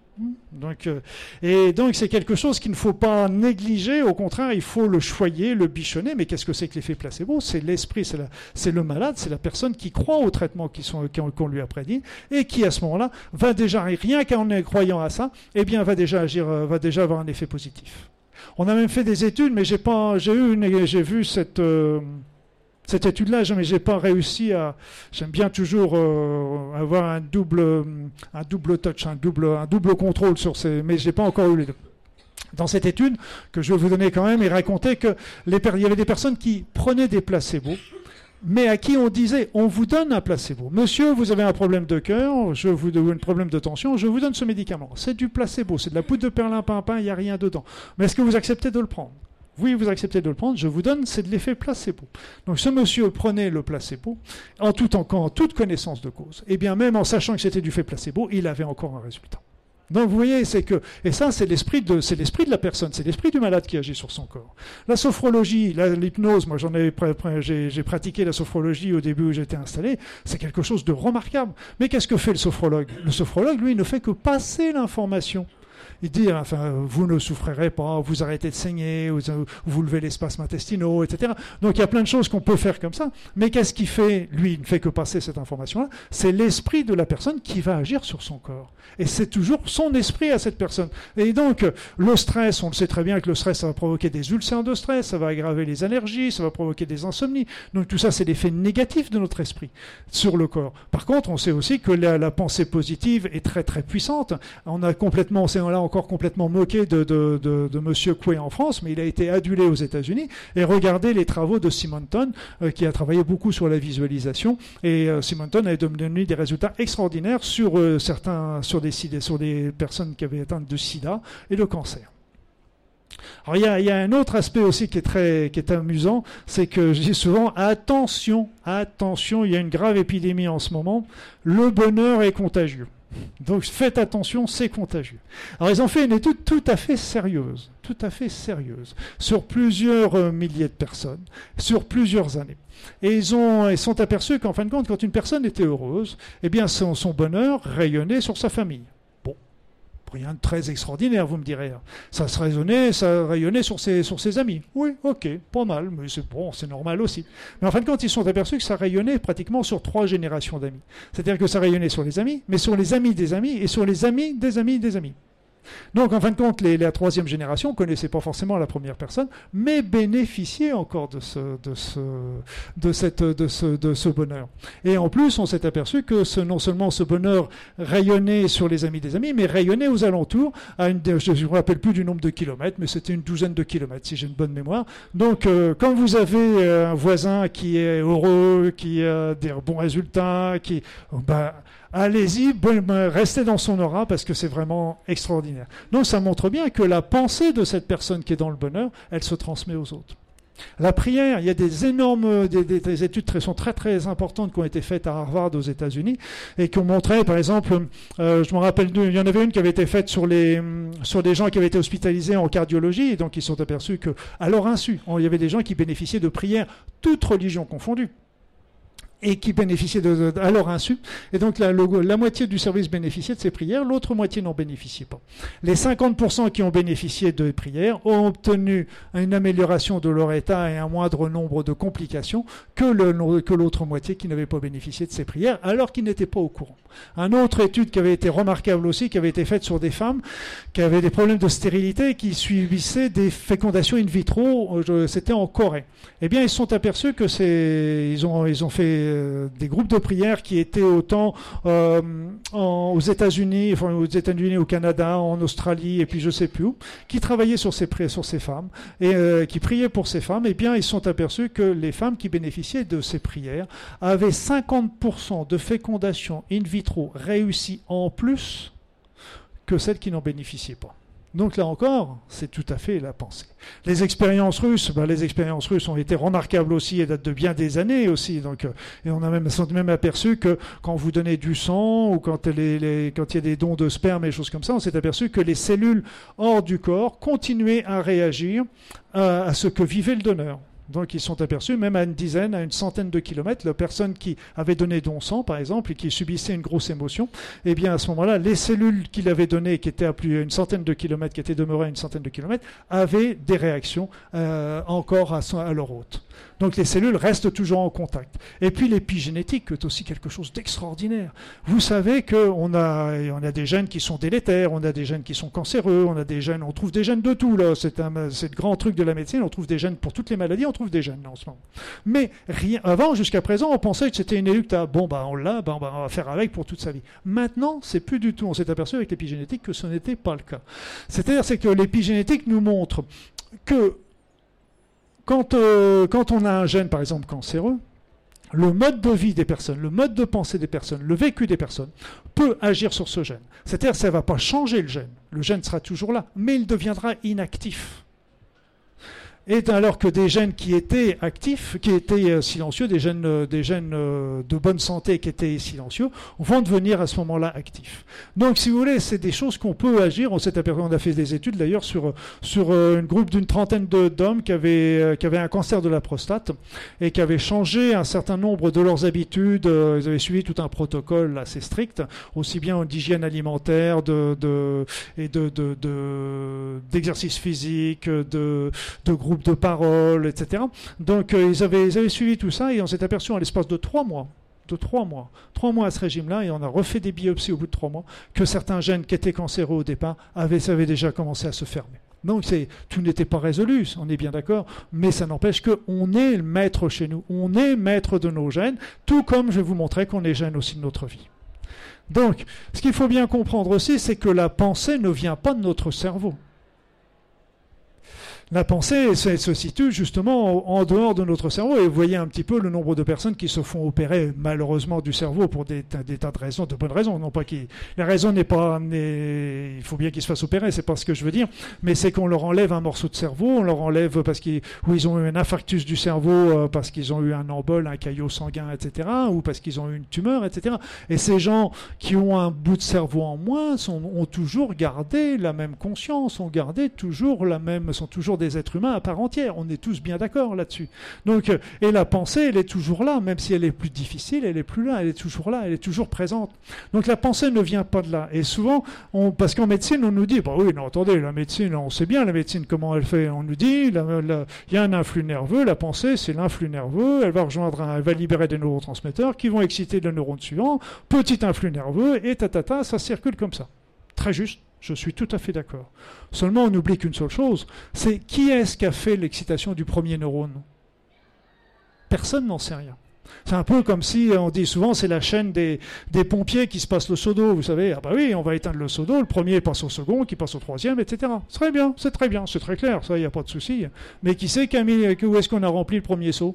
Donc, euh, et donc c'est quelque chose qu'il ne faut pas négliger, au contraire il faut le choyer, le bichonner. Mais qu'est-ce que c'est que l'effet placebo? C'est l'esprit, c'est, la, c'est le malade, c'est la personne qui croit aux traitements qui sont, qu'on lui a prédit et qui à ce moment-là va déjà, rien qu'en croyant à ça, eh bien va déjà agir, va déjà avoir un effet positif. On a même fait des études, mais j'ai pas, j'ai eu une, j'ai vu cette euh, Cette étude-là, mais j'ai pas réussi à. J'aime bien toujours euh, avoir un double, un double touch, un double, un double contrôle sur ces. Mais j'ai pas encore eu les deux. Dans cette étude que je vais vous donner quand même, il racontait que les, il y avait des personnes qui prenaient des placebos, mais à qui on disait, on vous donne un placebo. Monsieur, vous avez un problème de cœur, je vous donne un problème de tension, je vous donne ce médicament. C'est du placebo, c'est de la poudre de perlimpinpin, il n'y a rien dedans. Mais est-ce que vous acceptez de le prendre? Oui, vous acceptez de le prendre, je vous donne, c'est de l'effet placebo. Donc ce monsieur prenait le placebo en, tout en, en toute connaissance de cause. Et bien même en sachant que c'était du fait placebo, il avait encore un résultat. Donc vous voyez, c'est que, et ça c'est l'esprit de, c'est l'esprit de la personne, c'est l'esprit du malade qui agit sur son corps. La sophrologie, la, l'hypnose, moi j'en ai, j'ai, j'ai pratiqué la sophrologie au début où j'étais installé, c'est quelque chose de remarquable. Mais qu'est-ce que fait le sophrologue? Le sophrologue, lui, il ne fait que passer l'information. Il dit, enfin, vous ne souffrirez pas, vous arrêtez de saigner, vous, vous levez les spasmes intestinaux, et cetera. Donc il y a plein de choses qu'on peut faire comme ça. Mais qu'est-ce qu'il fait? Lui, il ne fait que passer cette information-là. C'est l'esprit de la personne qui va agir sur son corps. Et c'est toujours son esprit à cette personne. Et donc, le stress, on le sait très bien que le stress, ça va provoquer des ulcères de stress, ça va aggraver les allergies, ça va provoquer des insomnies. Donc tout ça, c'est l'effet négatif de notre esprit sur le corps. Par contre, on sait aussi que la, la pensée positive est très très puissante. On a complètement, on s'est là encore complètement moqué de, de, de, de Monsieur Coué en France, mais il a été adulé aux États-Unis. Et regardez les travaux de Simonton, euh, qui a travaillé beaucoup sur la visualisation. Et euh, Simonton a donné des résultats extraordinaires sur euh, certains, sur des, sur des personnes qui avaient atteint de sida et de cancer. Alors il y a, il y a un autre aspect aussi qui est très, qui est amusant, c'est que je dis souvent attention, attention, il y a une grave épidémie en ce moment. Le bonheur est contagieux. Donc faites attention, c'est contagieux. Alors ils ont fait une étude tout à fait sérieuse, tout à fait sérieuse, sur plusieurs euh, milliers de personnes, sur plusieurs années. Et ils ont, ils sont aperçus qu'en fin de compte, quand une personne était heureuse, eh bien son, son bonheur rayonnait sur sa famille. Bon, Rien de très extraordinaire, vous me direz. Ça se rayonnait, ça rayonnait sur ses, sur ses amis. Oui, ok, pas mal, mais c'est bon, c'est normal aussi. Mais en fin de compte, ils se sont aperçus que ça rayonnait pratiquement sur trois générations d'amis. C'est-à-dire que ça rayonnait sur les amis, mais sur les amis des amis, et sur les amis des amis des amis. Donc, en fin de compte, les, la troisième génération ne connaissait pas forcément la première personne, mais bénéficiait encore de ce, de ce, de cette, de ce, de ce bonheur. Et en plus, on s'est aperçu que ce, non seulement ce bonheur rayonnait sur les amis des amis, mais rayonnait aux alentours, à une, je ne me rappelle plus du nombre de kilomètres, mais c'était une douzaine de kilomètres, si j'ai une bonne mémoire. Donc, euh, quand vous avez un voisin qui est heureux, qui a des bons résultats, qui... Ben, allez-y, bon, restez dans son aura parce que c'est vraiment extraordinaire. Donc ça montre bien que la pensée de cette personne qui est dans le bonheur, elle se transmet aux autres. La prière, il y a des énormes des, des, des études qui sont très très importantes qui ont été faites à Harvard aux États-Unis et qui ont montré, par exemple, euh, je me rappelle, il y en avait une qui avait été faite sur les sur des gens qui avaient été hospitalisés en cardiologie et donc ils se sont aperçus que, à leur insu, il y avait des gens qui bénéficiaient de prières, toutes religions confondues, et qui bénéficiaient de, de, à leur insu. Et donc la, le, la moitié du service bénéficiait de ces prières, l'autre moitié n'en bénéficiait pas. Les cinquante pour cent qui ont bénéficié de prières ont obtenu une amélioration de leur état et un moindre nombre de complications que, le, que l'autre moitié qui n'avait pas bénéficié de ces prières, alors qu'ils n'étaient pas au courant. Une autre étude qui avait été remarquable aussi, qui avait été faite sur des femmes qui avaient des problèmes de stérilité et qui subissaient des fécondations in vitro, c'était en Corée. Eh bien, ils se sont aperçus que c'est, ils ont, ils ont fait des groupes de prière qui étaient autant euh, en, aux États-Unis, enfin aux États-Unis, au Canada, en Australie, et puis je sais plus où, qui travaillaient sur ces, sur ces femmes et euh, qui priaient pour ces femmes. Eh bien, ils se sont aperçus que les femmes qui bénéficiaient de ces prières avaient cinquante pour cent de fécondation in vitro réussie en plus que celles qui n'en bénéficiaient pas. Donc là encore, c'est tout à fait la pensée. Les expériences russes, ben les expériences russes ont été remarquables aussi et datent de bien des années aussi. Donc, euh, et on a même, on a même aperçu que quand vous donnez du sang ou quand, les, les, quand il y a des dons de sperme et des choses comme ça, on s'est aperçu que les cellules hors du corps continuaient à réagir à, à ce que vivait le donneur. Donc ils sont aperçus, même à une dizaine, à une centaine de kilomètres, la personne qui avait donné don sang, par exemple, et qui subissait une grosse émotion, eh bien à ce moment-là, les cellules qu'il avait données, qui étaient à plus d'une centaine de kilomètres, qui étaient demeurées à une centaine de kilomètres, avaient des réactions euh, encore à, à leur hôte. Donc les cellules restent toujours en contact. Et puis l'épigénétique est aussi quelque chose d'extraordinaire. Vous savez qu'on a, on a des gènes qui sont délétères, on a des gènes qui sont cancéreux, on a des gènes, on trouve des gènes de tout là. C'est un, c'est le grand truc de la médecine. On trouve des gènes pour toutes les maladies, on trouve des gènes là, en ce moment. Mais rien, avant, jusqu'à présent, on pensait que c'était inéluctable. Bon, bah on l'a, bah, on va faire avec pour toute sa vie. Maintenant, c'est plus du tout. On s'est aperçu avec l'épigénétique que ce n'était pas le cas. C'est-à-dire, c'est que l'épigénétique nous montre que Quand, euh, quand on a un gène, par exemple, cancéreux, le mode de vie des personnes, le mode de pensée des personnes, le vécu des personnes peut agir sur ce gène. C'est-à-dire que ça ne va pas changer le gène. Le gène sera toujours là, mais il deviendra inactif. Et alors que des gènes qui étaient actifs, qui étaient silencieux, des gènes, des gènes de bonne santé qui étaient silencieux, vont devenir à ce moment-là actifs. Donc, si vous voulez, c'est des choses qu'on peut agir. On s'est aperçu, on a fait des études d'ailleurs sur sur un groupe d'une trentaine de, d'hommes qui avaient qui avaient un cancer de la prostate et qui avaient changé un certain nombre de leurs habitudes. Ils avaient suivi tout un protocole assez strict, aussi bien d'hygiène alimentaire, de de et de de, de d'exercice physique, de de groupe de parole, et cetera. Donc euh, ils, avaient, ils avaient suivi tout ça et on s'est aperçu en l'espace de trois mois, de trois mois, trois mois à ce régime-là, et on a refait des biopsies au bout de trois mois, que certains gènes qui étaient cancéreux au départ avaient, avaient déjà commencé à se fermer. Donc c'est, tout n'était pas résolu, on est bien d'accord, mais ça n'empêche qu'on est le maître chez nous, on est maître de nos gènes, tout comme je vais vous montrer qu'on est gène aussi de notre vie. Donc, ce qu'il faut bien comprendre aussi, c'est que la pensée ne vient pas de notre cerveau. La pensée se situe justement en dehors de notre cerveau et vous voyez un petit peu le nombre de personnes qui se font opérer malheureusement du cerveau pour des, des tas de raisons, de bonnes raisons. Non pas qui, la raison n'est pas, n'est, il faut bien qu'ils se fassent opérer, c'est pas ce que je veux dire, mais c'est qu'on leur enlève un morceau de cerveau, on leur enlève parce qu'ils, ou ils ont eu un infarctus du cerveau parce qu'ils ont eu un embole, un caillot sanguin, et cetera, ou parce qu'ils ont eu une tumeur, et cetera. Et ces gens qui ont un bout de cerveau en moins sont, ont toujours gardé la même conscience, ont gardé toujours la même, sont toujours des êtres humains à part entière. On est tous bien d'accord là-dessus. Donc, et la pensée, elle est toujours là, même si elle est plus difficile, elle est plus là, elle est toujours là, elle est toujours présente. Donc la pensée ne vient pas de là. Et souvent, on, parce qu'en médecine, on nous dit, bah oui, non, attendez, la médecine, on sait bien la médecine, comment elle fait. On nous dit, il y a un influx nerveux, la pensée, c'est l'influx nerveux, elle va rejoindre, un, elle va libérer des neurotransmetteurs qui vont exciter le neurone suivant, petit influx nerveux, et tatata, ça circule comme ça. Très juste, je suis tout à fait d'accord. Seulement, on oublie qu'une seule chose, c'est qui est-ce qui a fait l'excitation du premier neurone? Personne n'en sait rien. C'est un peu comme si, on dit souvent, c'est la chaîne des, des pompiers qui se passent le seau d'eau. Vous savez, ah bah oui, on va éteindre le seau d'eau, le premier passe au second, qui passe au troisième, et cetera. C'est très bien, c'est très bien, c'est très clair, ça, il n'y a pas de souci. Mais qui sait qu'à, où est-ce qu'on a rempli le premier seau?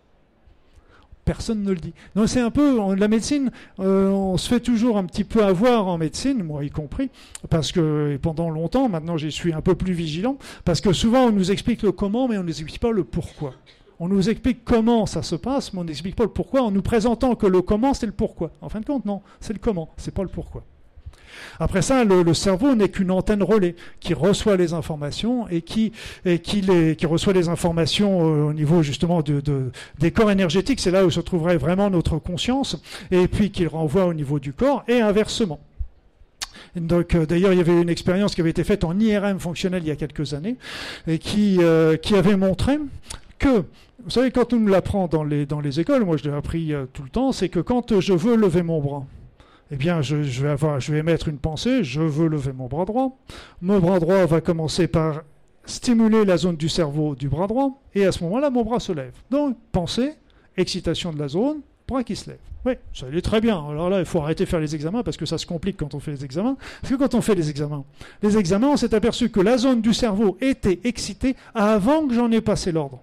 Personne ne le dit. Donc c'est un peu, on, la médecine, euh, on se fait toujours un petit peu avoir en médecine, moi y compris, parce que et pendant longtemps, maintenant j'y suis un peu plus vigilant, parce que souvent on nous explique le comment, mais on ne nous explique pas le pourquoi. On nous explique comment ça se passe, mais on n'explique pas le pourquoi, en nous présentant que le comment c'est le pourquoi. En fin de compte, non, c'est le comment, c'est pas le pourquoi. Après ça, le, le cerveau n'est qu'une antenne relais qui reçoit les informations et qui, et qui, les, qui reçoit les informations euh, au niveau justement de, de, des corps énergétiques. C'est là où se trouverait vraiment notre conscience, et puis qu'il renvoie au niveau du corps, et inversement. Donc, euh, d'ailleurs, il y avait une expérience qui avait été faite en I R M fonctionnel il y a quelques années, et qui, euh, qui avait montré que, vous savez, quand on nous l'apprend dans les, dans les écoles, moi je l'ai appris euh, tout le temps, c'est que quand je veux lever mon bras, eh bien, je, je, vais avoir, je vais émettre une pensée, je veux lever mon bras droit. Mon bras droit va commencer par stimuler la zone du cerveau du bras droit, et à ce moment-là, mon bras se lève. Donc, pensée, excitation de la zone, bras qui se lève. Oui, ça allait très bien. Alors là, il faut arrêter de faire les examens, parce que ça se complique quand on fait les examens. Parce que quand on fait les examens, les examens, on s'est aperçu que la zone du cerveau était excitée avant que j'en ai passé l'ordre.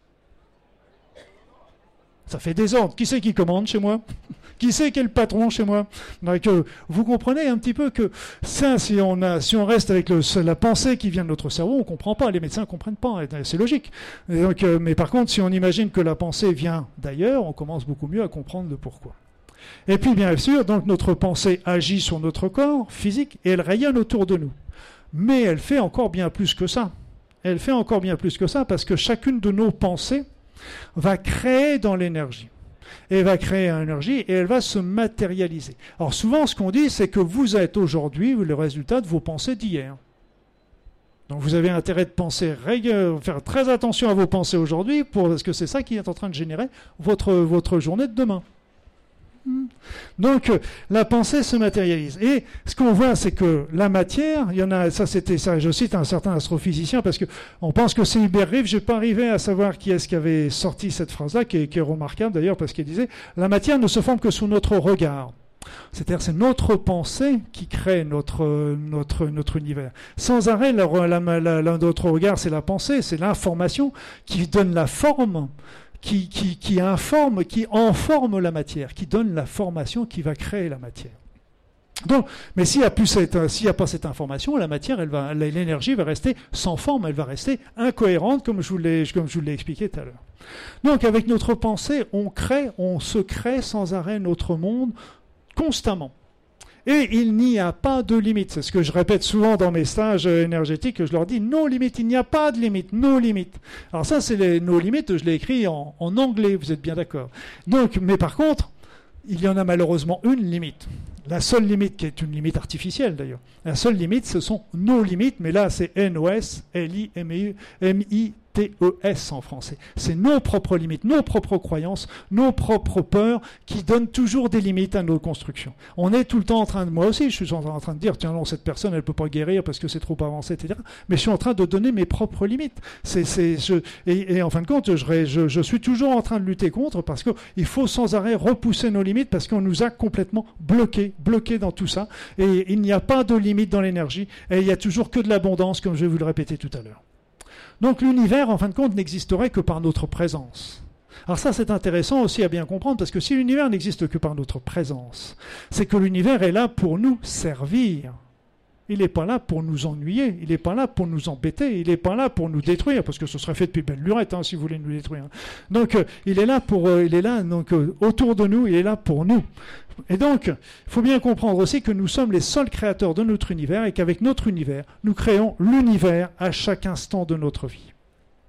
Ça fait des ordres. Qui c'est qui commande chez moi? Qui c'est qui est le patron chez moi? Donc, euh, vous comprenez un petit peu que ça, si on, a, si on reste avec le, la pensée qui vient de notre cerveau, on ne comprend pas. Les médecins ne comprennent pas. C'est logique. Et donc, euh, mais par contre, si on imagine que la pensée vient d'ailleurs, on commence beaucoup mieux à comprendre le pourquoi. Et puis, bien sûr, donc, notre pensée agit sur notre corps physique et elle rayonne autour de nous. Mais elle fait encore bien plus que ça. Elle fait encore bien plus que ça parce que chacune de nos pensées va créer dans l'énergie. Elle va créer une énergie et elle va se matérialiser. Alors souvent, ce qu'on dit, c'est que vous êtes aujourd'hui le résultat de vos pensées d'hier. Donc vous avez intérêt de penser, faire très attention à vos pensées aujourd'hui, pour, parce que c'est ça qui est en train de générer votre, votre journée de demain. Donc la pensée se matérialise. Et ce qu'on voit, c'est que la matière, il y en a, ça c'était ça, je cite un certain astrophysicien, parce qu'on pense que c'est Hubert Reeves, je n'ai pas arrivé à savoir qui est-ce qui avait sorti cette phrase-là, qui est, qui est remarquable d'ailleurs, parce qu'il disait « La matière ne se forme que sous notre regard ». C'est-à-dire c'est notre pensée qui crée notre, notre, notre univers. Sans arrêt, la, la, la, la, notre regard, c'est la pensée, c'est l'information qui donne la forme, Qui, qui, qui informe, qui informe la matière, qui donne la formation qui va créer la matière. Donc, mais s'il n'y a, plus cette, s'il n'y a pas cette information, la matière, elle va, l'énergie va rester sans forme, elle va rester incohérente, comme je vous l'ai, comme je vous l'ai expliqué tout à l'heure. Donc, avec notre pensée, on crée, on se crée sans arrêt notre monde constamment. Et il n'y a pas de limite. C'est ce que je répète souvent dans mes stages énergétiques, que je leur dis, no limite, il n'y a pas de limite, no limite. Alors ça, c'est les no limites, je l'ai écrit en, en anglais, vous êtes bien d'accord. Donc, mais par contre, il y en a malheureusement une limite. La seule limite, qui est une limite artificielle d'ailleurs, la seule limite, ce sont nos limites, mais là, c'est N O S, L I M I T E S en français. C'est nos propres limites, nos propres croyances, nos propres peurs qui donnent toujours des limites à nos constructions. On est tout le temps en train de, moi aussi, je suis en train de dire, tiens non, cette personne, elle ne peut pas guérir parce que c'est trop avancé, et cetera. Mais je suis en train de donner mes propres limites. C'est, c'est, je, et, et en fin de compte, je, je, je suis toujours en train de lutter contre parce qu'il faut sans arrêt repousser nos limites parce qu'on nous a complètement bloqués, bloqués dans tout ça. Et il n'y a pas de limite dans l'énergie et il n'y a toujours que de l'abondance, comme je vais vous le répéter tout à l'heure. Donc l'univers, en fin de compte, n'existerait que par notre présence. Alors ça, c'est intéressant aussi à bien comprendre, parce que si l'univers n'existe que par notre présence, c'est que l'univers est là pour nous servir. Il n'est pas là pour nous ennuyer, il n'est pas là pour nous embêter, il n'est pas là pour nous détruire, parce que ce serait fait depuis belle lurette, hein, si vous voulez nous détruire. Donc euh, il est là pour, euh, il est là donc euh, autour de nous, il est là pour nous. Et donc, il faut bien comprendre aussi que nous sommes les seuls créateurs de notre univers et qu'avec notre univers, nous créons l'univers à chaque instant de notre vie.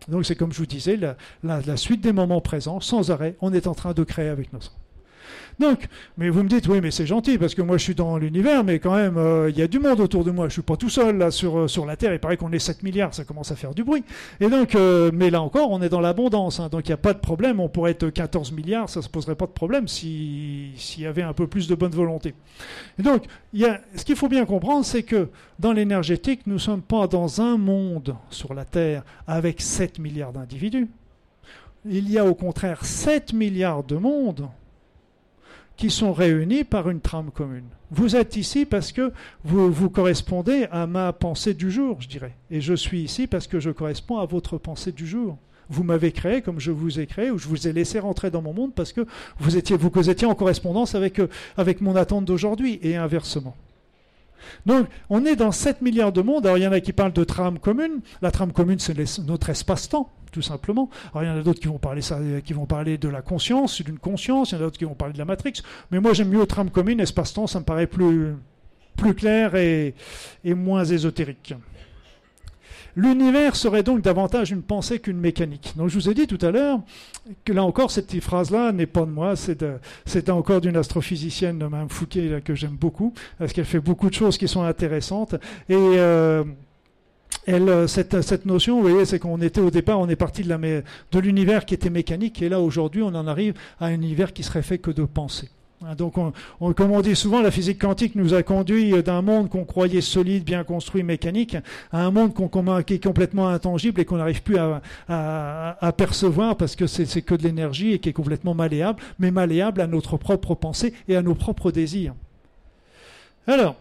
Donc c'est comme je vous disais, la, la, la suite des moments présents, sans arrêt, on est en train de créer avec nos sens. Donc, mais vous me dites, oui, mais c'est gentil, parce que moi je suis dans l'univers, mais quand même, euh, il y a du monde autour de moi. Je ne suis pas tout seul là sur, sur la Terre. Il paraît qu'on est sept milliards, ça commence à faire du bruit. Et donc, euh, mais là encore, on est dans l'abondance. Hein, donc il n'y a pas de problème. On pourrait être quatorze milliards, ça ne se poserait pas de problème si, s'il y avait un peu plus de bonne volonté. Et donc, il y a, ce qu'il faut bien comprendre, c'est que dans l'énergétique, nous ne sommes pas dans un monde sur la Terre avec sept milliards d'individus. Il y a au contraire sept milliards de mondes qui sont réunis par une trame commune. Vous êtes ici parce que vous, vous correspondez à ma pensée du jour, je dirais. Et je suis ici parce que je corresponds à votre pensée du jour. Vous m'avez créé comme je vous ai créé, ou je vous ai laissé rentrer dans mon monde parce que vous étiez, vous, vous étiez en correspondance avec, avec mon attente d'aujourd'hui, et inversement. Donc, on est dans sept milliards de mondes. Alors, il y en a qui parlent de trame commune. La trame commune, c'est les, notre espace-temps, tout simplement. Alors, il y en a d'autres qui vont parler, ça, qui vont parler de la conscience, d'une conscience. Il y en a d'autres qui vont parler de la matrix. Mais moi, j'aime mieux trame commune, espace-temps. Ça me paraît plus, plus clair et, et moins ésotérique. L'univers serait donc davantage une pensée qu'une mécanique. Donc je vous ai dit tout à l'heure que là encore, cette petite phrase-là n'est pas de moi, c'est, de, c'est encore d'une astrophysicienne, de Mme Fouquet, là, que j'aime beaucoup, parce qu'elle fait beaucoup de choses qui sont intéressantes. Et euh, elle, cette, cette notion, vous voyez, c'est qu'on était au départ, on est parti de, la, de l'univers qui était mécanique, et là aujourd'hui, on en arrive à un univers qui serait fait que de pensée. Donc, on, on, comme on dit souvent, la physique quantique nous a conduit d'un monde qu'on croyait solide, bien construit, mécanique, à un monde qu'on, qu'on, qui est complètement intangible et qu'on n'arrive plus à, à, à percevoir parce que c'est, c'est que de l'énergie et qui est complètement malléable, mais malléable à notre propre pensée et à nos propres désirs. Alors,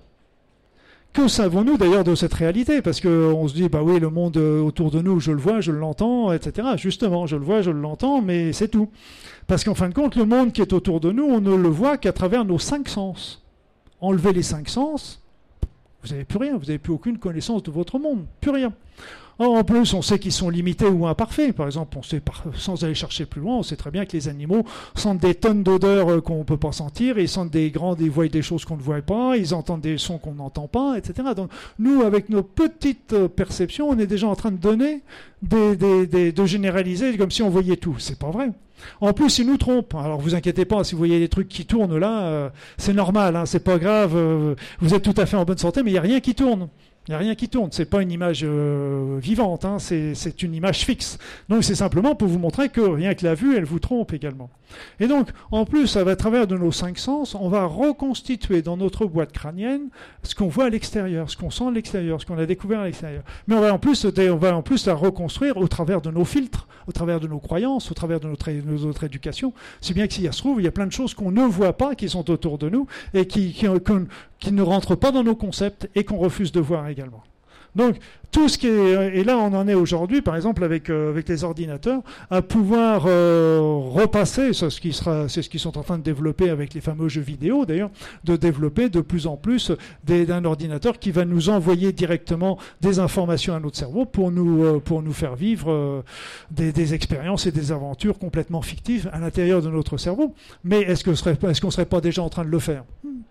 que savons-nous d'ailleurs de cette réalité? Parce qu'on se dit, bah oui, le monde autour de nous, je le vois, je l'entends, et cetera. Justement, je le vois, je l'entends, mais c'est tout. Parce qu'en fin de compte, le monde qui est autour de nous, on ne le voit qu'à travers nos cinq sens. Enlevez les cinq sens, vous n'avez plus rien, vous n'avez plus aucune connaissance de votre monde, plus rien. Or, en plus, on sait qu'ils sont limités ou imparfaits. Par exemple, on sait, par, sans aller chercher plus loin, on sait très bien que les animaux sentent des tonnes d'odeurs qu'on ne peut pas sentir, ils sentent des grands, ils voient des choses qu'on ne voit pas, ils entendent des sons qu'on n'entend pas, et cetera. Donc, nous, avec nos petites perceptions, on est déjà en train de donner, des, des, des, de généraliser comme si on voyait tout. C'est pas vrai. En plus, ils nous trompent. Alors, vous inquiétez pas, si vous voyez des trucs qui tournent là, euh, c'est normal, hein, c'est pas grave. Euh, vous êtes tout à fait en bonne santé, mais il n'y a rien qui tourne. Il n'y a rien qui tourne, c'est pas une image euh, vivante, hein, c'est, c'est une image fixe. Donc c'est simplement pour vous montrer que rien que la vue, elle vous trompe également. Et donc, en plus, à travers de nos cinq sens, on va reconstituer dans notre boîte crânienne ce qu'on voit à l'extérieur, ce qu'on sent à l'extérieur, ce qu'on a découvert à l'extérieur. Mais on va en plus, on va en plus la reconstruire au travers de nos filtres, au travers de nos croyances, au travers de notre, de notre éducation. Si bien que s'il y a se trouve, il y a plein de choses qu'on ne voit pas, qui sont autour de nous, et qui, qui, qui ne rentrent pas dans nos concepts et qu'on refuse de voir également. Donc, tout ce qui est... Et là, on en est aujourd'hui, par exemple, avec, euh, avec les ordinateurs, à pouvoir euh, repasser, c'est ce, qui sera, c'est ce qu'ils sont en train de développer avec les fameux jeux vidéo, d'ailleurs, de développer de plus en plus des, d'un ordinateur qui va nous envoyer directement des informations à notre cerveau pour nous, euh, pour nous faire vivre euh, des, des expériences et des aventures complètement fictives à l'intérieur de notre cerveau. Mais est-ce, que serait, est-ce qu'on ne serait pas déjà en train de le faire ?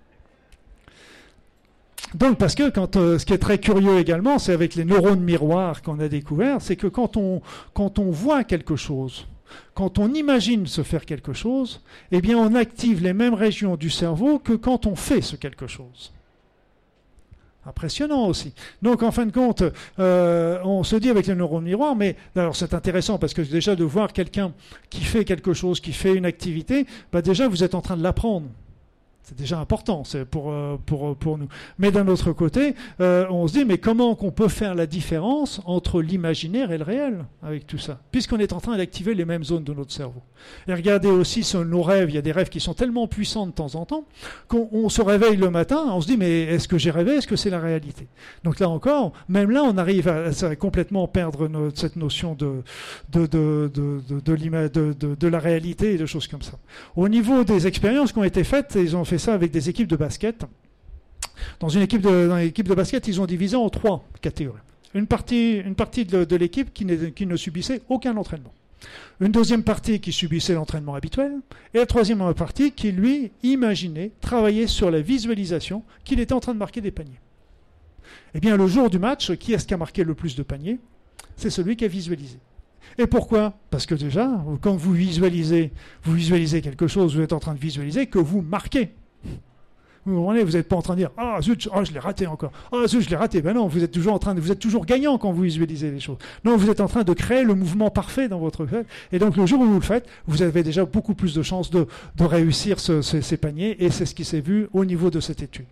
Donc, parce que quand, euh, ce qui est très curieux également, c'est avec les neurones miroirs qu'on a découvert, c'est que quand on, quand on voit quelque chose, quand on imagine se faire quelque chose, eh bien, on active les mêmes régions du cerveau que quand on fait ce quelque chose. Impressionnant aussi. Donc, en fin de compte, euh, on se dit avec les neurones miroirs, mais alors c'est intéressant parce que déjà de voir quelqu'un qui fait quelque chose, qui fait une activité, bah déjà vous êtes en train de l'apprendre. C'est déjà important, c'est pour, pour, pour nous. Mais d'un autre côté, euh, on se dit, mais comment qu'on peut faire la différence entre l'imaginaire et le réel avec tout ça, puisqu'on est en train d'activer les mêmes zones de notre cerveau. Et regardez aussi sur nos rêves, il y a des rêves qui sont tellement puissants de temps en temps, qu'on on se réveille le matin, on se dit, mais est-ce que j'ai rêvé, est-ce que c'est la réalité? Donc là encore, même là, on arrive à, à complètement perdre notre, cette notion de, de, de, de, de, de, de, de, de la réalité et de choses comme ça. Au niveau des expériences qui ont été faites, ils ont fait ça avec des équipes de basket. Dans une équipe de, dans une équipe de basket, ils ont divisé en trois catégories. Une partie, une partie de, de l'équipe qui, qui ne subissait aucun entraînement. Une deuxième partie qui subissait l'entraînement habituel. Et la troisième partie qui, lui, imaginait, travaillait sur la visualisation qu'il était en train de marquer des paniers. Eh bien, le jour du match, qui est-ce qui a marqué le plus de paniers? C'est celui qui a visualisé. Et pourquoi? Parce que déjà, quand vous visualisez, vous visualisez quelque chose, vous êtes en train de visualiser que vous marquez. Vous comprenez, vous n'êtes pas en train de dire « Ah, zut, oh, je l'ai raté encore. Ah, zut, je l'ai raté. » Ben non, vous êtes toujours en train de, vous êtes toujours gagnant quand vous visualisez les choses. Non, vous êtes en train de créer le mouvement parfait dans votre tête. Et donc, le jour où vous le faites, vous avez déjà beaucoup plus de chances de, de réussir ce, ce, ces paniers. Et c'est ce qui s'est vu au niveau de cette étude.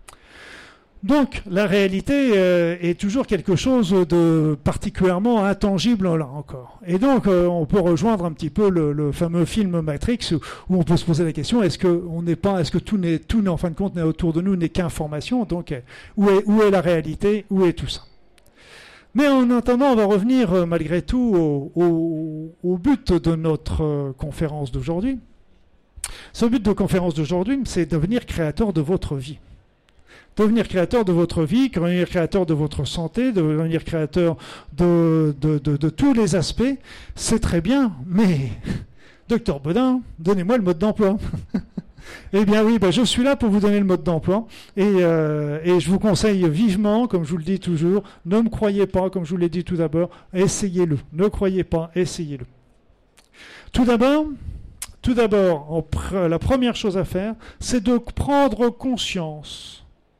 Donc, la réalité euh, est toujours quelque chose de particulièrement intangible là encore. Et donc, euh, on peut rejoindre un petit peu le, le fameux film Matrix où, où on peut se poser la question est-ce que on n'est pas, est-ce que tout n'est, tout en fin de compte n'est autour de nous n'est qu'information. Donc, euh, où est où est la réalité, où est tout ça? Mais en attendant, on va revenir euh, malgré tout au, au, au but de notre euh, conférence d'aujourd'hui. Ce but de conférence d'aujourd'hui, c'est devenir créateur de votre vie. Devenir créateur de votre vie, devenir créateur de votre santé, devenir créateur de, de, de, de tous les aspects, c'est très bien, mais, docteur Bodin, donnez-moi le mode d'emploi. Eh bien oui, ben je suis là pour vous donner le mode d'emploi, et, euh, et je vous conseille vivement, comme je vous le dis toujours, ne me croyez pas, comme je vous l'ai dit tout d'abord, essayez-le. Ne croyez pas, essayez-le. Tout d'abord, tout d'abord, la première chose à faire, c'est de prendre conscience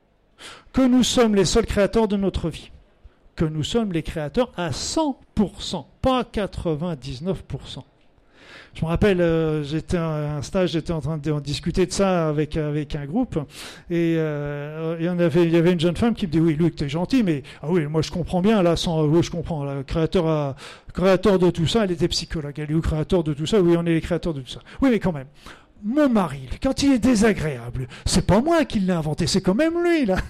que nous sommes les seuls créateurs de notre vie, que nous sommes les créateurs à cent pour cent, pas quatre-vingt-dix-neuf pour cent. Je me rappelle, euh, j'étais à un stage, j'étais en train de discuter de ça avec avec un groupe, et euh, il y en avait, il y avait une jeune femme qui me dit oui, Luc, t'es gentil, mais ah oui, moi je comprends bien là, sans, oui, je comprends, là, créateur, à, créateur de tout ça, elle était psychologue, elle est où créateur de tout ça, oui, on est les créateurs de tout ça, oui, mais quand même. Mon mari, quand il est désagréable, c'est pas moi qui l'ai inventé, c'est quand même lui, là.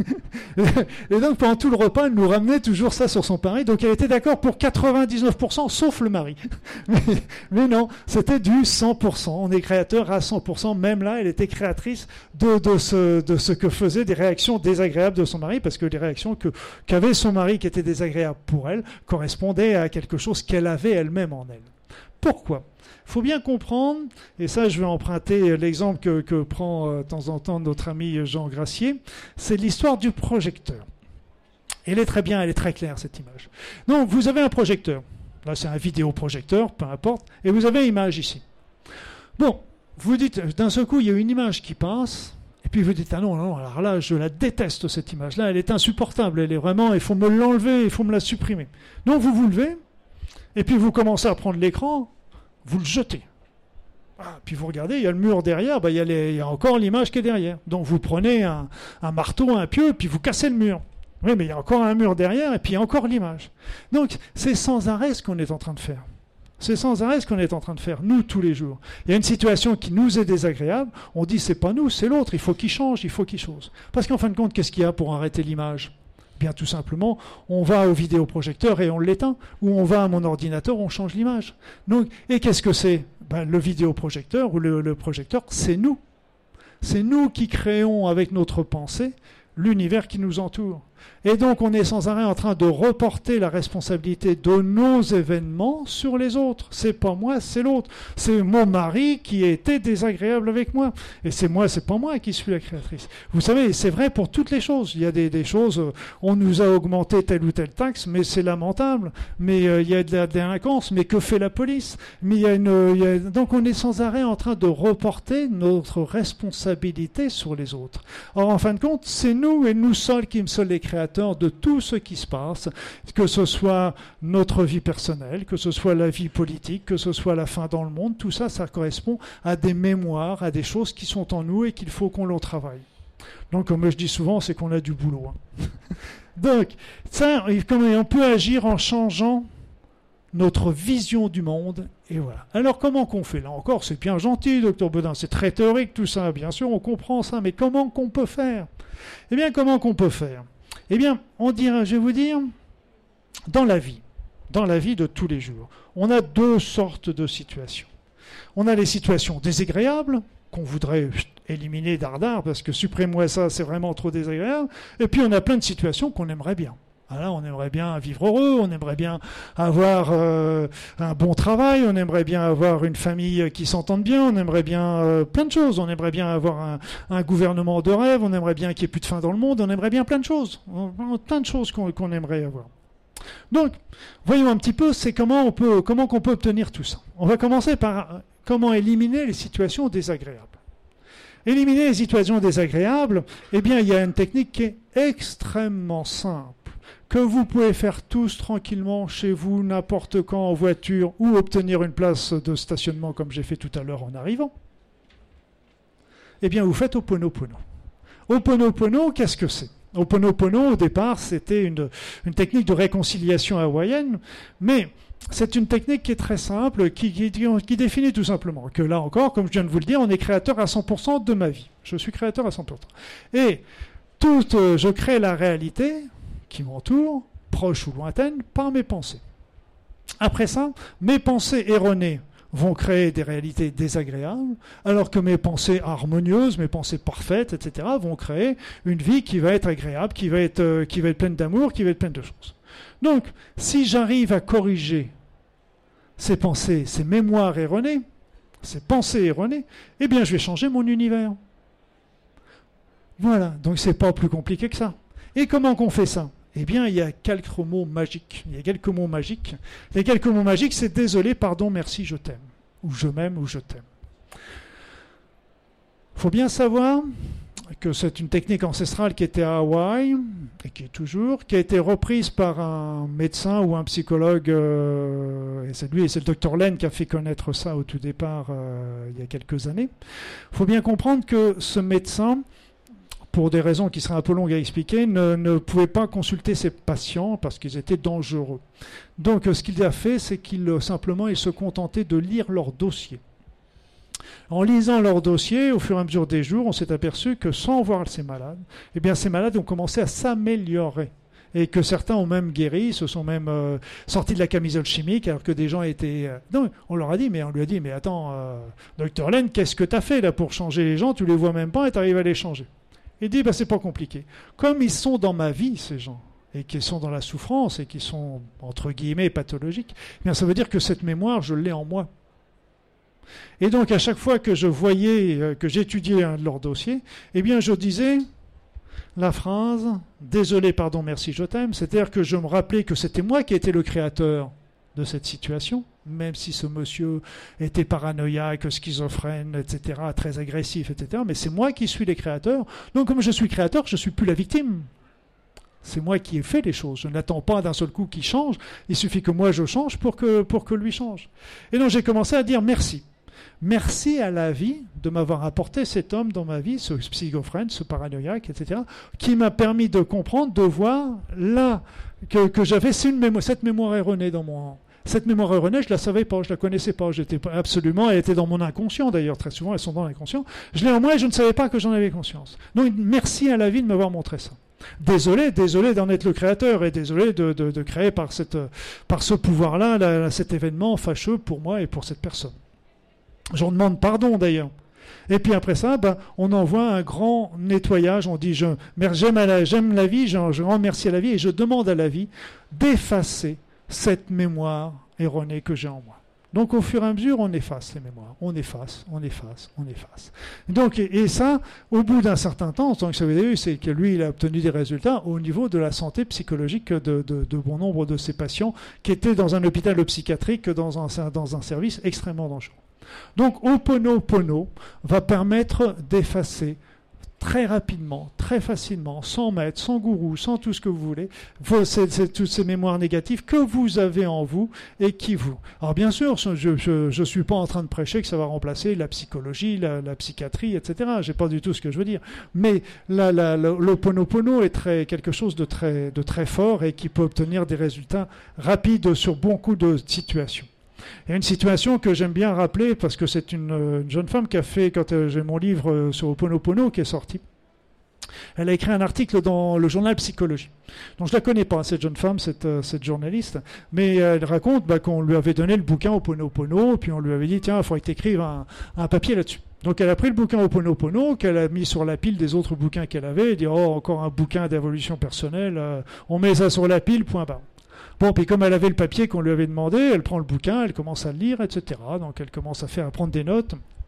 Et donc, pendant tout le repas, elle nous ramenait toujours ça sur son mari. Donc, elle était d'accord pour quatre-vingt-dix-neuf pour cent, sauf le mari. Mais, mais non, c'était du cent pour cent. On est créateur à cent pour cent. Même là, elle était créatrice de, de, ce, de ce que faisaient des réactions désagréables de son mari, parce que les réactions que, qu'avait son mari qui étaient désagréables pour elle correspondaient à quelque chose qu'elle avait elle-même en elle. Pourquoi ? Il faut bien comprendre, et ça je vais emprunter l'exemple que, que prend euh, de temps en temps notre ami Jean Gracier, c'est l'histoire du projecteur. Elle est très bien, elle est très claire cette image. Donc vous avez un projecteur, là c'est un vidéoprojecteur, peu importe, et vous avez une image ici. Bon, vous dites, d'un seul coup il y a une image qui passe, et puis vous dites, ah non, non, alors là je la déteste cette image-là, elle est insupportable, elle est vraiment, il faut me l'enlever, il faut me la supprimer. Donc vous vous levez, et puis vous commencez à prendre l'écran, vous le jetez. Ah, puis vous regardez, il y a le mur derrière, bah, il, y a les, il y a encore l'image qui est derrière. Donc vous prenez un, un marteau, un pieu, puis vous cassez le mur. Oui, mais il y a encore un mur derrière, et puis il y a encore l'image. Donc c'est sans arrêt ce qu'on est en train de faire. C'est sans arrêt ce qu'on est en train de faire, nous, tous les jours. Il y a une situation qui nous est désagréable, on dit c'est pas nous, c'est l'autre, il faut qu'il change, il faut qu'il chose. Parce qu'en fin de compte, qu'est-ce qu'il y a pour arrêter l'image ? Bien tout simplement, on va au vidéoprojecteur et on l'éteint, ou on va à mon ordinateur, on change l'image. Donc, et qu'est-ce que c'est ? Ben, le vidéoprojecteur ou le, le projecteur, c'est nous. C'est nous qui créons avec notre pensée l'univers qui nous entoure. Et donc on est sans arrêt en train de reporter la responsabilité de nos événements sur les autres. C'est pas moi, c'est l'autre. C'est mon mari qui était désagréable avec moi. Et c'est moi, c'est pas moi qui suis la créatrice. Vous savez, c'est vrai pour toutes les choses. Il y a des, des choses, on nous a augmenté telle ou telle taxe, mais c'est lamentable. Mais euh, il y a de la délinquance, mais que fait la police ? Mais il y a une, il y a... Donc on est sans arrêt en train de reporter notre responsabilité sur les autres. Or, en fin de compte, c'est nous et nous seuls qui sommes les créateurs de tout ce qui se passe, que ce soit notre vie personnelle, que ce soit la vie politique, que ce soit la fin dans le monde, tout ça, ça correspond à des mémoires, à des choses qui sont en nous et qu'il faut qu'on le travaille. Donc, comme je dis souvent, c'est qu'on a du boulot. Hein. Donc, ça, on peut agir en changeant notre vision du monde, et voilà. Alors, comment qu'on fait ? Là encore, c'est bien gentil, docteur Bodin, c'est très théorique tout ça, bien sûr, on comprend ça, mais comment qu'on peut faire ? Eh bien, comment qu'on peut faire ? Eh bien, on dira, je vais vous dire, dans la vie, dans la vie de tous les jours, on a deux sortes de situations. On a les situations désagréables, qu'on voudrait éliminer dardard, parce que supprime-moi ça, c'est vraiment trop désagréable, et puis on a plein de situations qu'on aimerait bien. Alors, on aimerait bien vivre heureux, on aimerait bien avoir euh, un bon travail, on aimerait bien avoir une famille qui s'entende bien, on aimerait bien euh, plein de choses, on aimerait bien avoir un, un gouvernement de rêve, on aimerait bien qu'il n'y ait plus de faim dans le monde, on aimerait bien plein de choses, plein de choses qu'on, qu'on aimerait avoir. Donc, voyons un petit peu, c'est comment on peut, comment qu'on peut obtenir tout ça. On va commencer par comment éliminer les situations désagréables. Éliminer les situations désagréables, eh bien, il y a une technique qui est extrêmement simple, que vous pouvez faire tous tranquillement chez vous, n'importe quand en voiture, ou obtenir une place de stationnement comme j'ai fait tout à l'heure en arrivant. Eh bien, vous faites Ho'oponopono. Ho'oponopono, qu'est-ce que c'est? Ho'oponopono, au départ, c'était une, une technique de réconciliation hawaïenne, mais c'est une technique qui est très simple, qui, qui, qui définit tout simplement que là encore, comme je viens de vous le dire, on est créateur à cent pour cent de ma vie. Je suis créateur à cent pour cent. Et tout, euh, je crée la réalité qui m'entoure, proche ou lointaine, par mes pensées. Après ça, mes pensées erronées vont créer des réalités désagréables, alors que mes pensées harmonieuses, mes pensées parfaites, et cetera, vont créer une vie qui va être agréable, qui va être, euh, qui va être pleine d'amour, qui va être pleine de choses. Donc, si j'arrive à corriger ces pensées, ces mémoires erronées, ces pensées erronées, eh bien, je vais changer mon univers. Voilà, donc c'est pas plus compliqué que ça. Et comment qu'on fait ça? Eh bien, il y a quelques mots magiques. Il y a quelques mots magiques. Les quelques mots magiques, c'est désolé, pardon, merci, je t'aime. Ou je m'aime, ou je t'aime. Il faut bien savoir que c'est une technique ancestrale qui était à Hawaï, et qui est toujours, qui a été reprise par un médecin ou un psychologue, euh, et c'est lui, et c'est le docteur Len qui a fait connaître ça au tout départ, euh, il y a quelques années. Il faut bien comprendre que ce médecin, pour des raisons qui seraient un peu longues à expliquer, ne, ne pouvait pas consulter ses patients parce qu'ils étaient dangereux. Donc ce qu'il a fait, c'est qu'il simplement il se contentait de lire leur dossier. En lisant leur dossier, au fur et à mesure des jours, on s'est aperçu que sans voir ces malades, eh bien ces malades ont commencé à s'améliorer. Et que certains ont même guéri, se sont même euh, sortis de la camisole chimique, alors que des gens étaient... Euh... Non, on leur a dit, mais on lui a dit, mais attends, euh, docteur Len, qu'est-ce que tu as fait là pour changer les gens? Tu les vois même pas et tu arrives à les changer. Il dit, bah, c'est pas compliqué. Comme ils sont dans ma vie, ces gens, et qu'ils sont dans la souffrance, et qu'ils sont, entre guillemets, pathologiques, eh bien, ça veut dire que cette mémoire, je l'ai en moi. Et donc, à chaque fois que je voyais, euh, que j'étudiais un de leurs dossiers, eh bien, je disais la phrase « Désolé, pardon, merci, je t'aime », c'est-à-dire que je me rappelais que c'était moi qui étais le créateur de cette situation, même si ce monsieur était paranoïaque, schizophrène, et cetera, très agressif, et cetera. Mais c'est moi qui suis le créateur. Donc, comme je suis créateur, je ne suis plus la victime. C'est moi qui ai fait les choses. Je n'attends pas d'un seul coup qu'il change. Il suffit que moi je change pour que, pour que lui change. Et donc, j'ai commencé à dire merci. Merci à la vie de m'avoir apporté cet homme dans ma vie, ce schizophrène, ce paranoïaque, et cetera, qui m'a permis de comprendre, de voir là que, que j'avais une mémo- cette mémoire erronée dans mon... Cette mémoire erronée, je ne la savais pas, je ne la connaissais pas. J'étais pas absolument, elle était dans mon inconscient d'ailleurs, très souvent elles sont dans l'inconscient. Je l'ai en moi et je ne savais pas que j'en avais conscience. Donc merci à la vie de m'avoir montré ça. Désolé, désolé d'en être le créateur et désolé de, de, de créer par, cette, par ce pouvoir-là là, cet événement fâcheux pour moi et pour cette personne. J'en demande pardon d'ailleurs. Et puis après ça, ben, on envoie un grand nettoyage. On dit je, j'aime, la, j'aime la vie, je, je remercie à la vie et je demande à la vie d'effacer cette mémoire erronée que j'ai en moi. Donc au fur et à mesure, on efface les mémoires, on efface, on efface, on efface. Donc, et, et ça, au bout d'un certain temps, donc ça veut dire c'est que lui, il a obtenu des résultats au niveau de la santé psychologique de, de, de bon nombre de ses patients qui étaient dans un hôpital psychiatrique, dans un, dans un service extrêmement dangereux. Donc Ho'oponopono va permettre d'effacer très rapidement, très facilement, sans maître, sans gourou, sans tout ce que vous voulez, vos, c'est, c'est, toutes ces mémoires négatives que vous avez en vous et qui vous... Alors bien sûr, je ne suis pas en train de prêcher que ça va remplacer la psychologie, la, la psychiatrie, et cetera. Je n'ai pas du tout ce que je veux dire. Mais la, la, la, l'Ho'oponopono est très, quelque chose de très, de très fort et qui peut obtenir des résultats rapides sur beaucoup de situations. Il y a une situation que j'aime bien rappeler parce que c'est une, une jeune femme qui a fait, quand euh, j'ai mon livre euh, sur Ho'oponopono qui est sorti, elle a écrit un article dans le journal Psychologie. Donc je ne la connais pas, cette jeune femme, cette, euh, cette journaliste, mais euh, elle raconte bah, qu'on lui avait donné le bouquin Ho'oponopono, puis on lui avait dit, tiens, il faudrait que tu écrives un, un papier là-dessus. Donc elle a pris le bouquin Ho'oponopono, qu'elle a mis sur la pile des autres bouquins qu'elle avait, et dit, oh, encore un bouquin d'évolution personnelle, euh, on met ça sur la pile, point barre. Bon, puis comme elle avait le papier qu'on lui avait demandé, elle prend le bouquin, elle commence à le lire, et cetera. Donc elle commence à faire, à prendre des notes.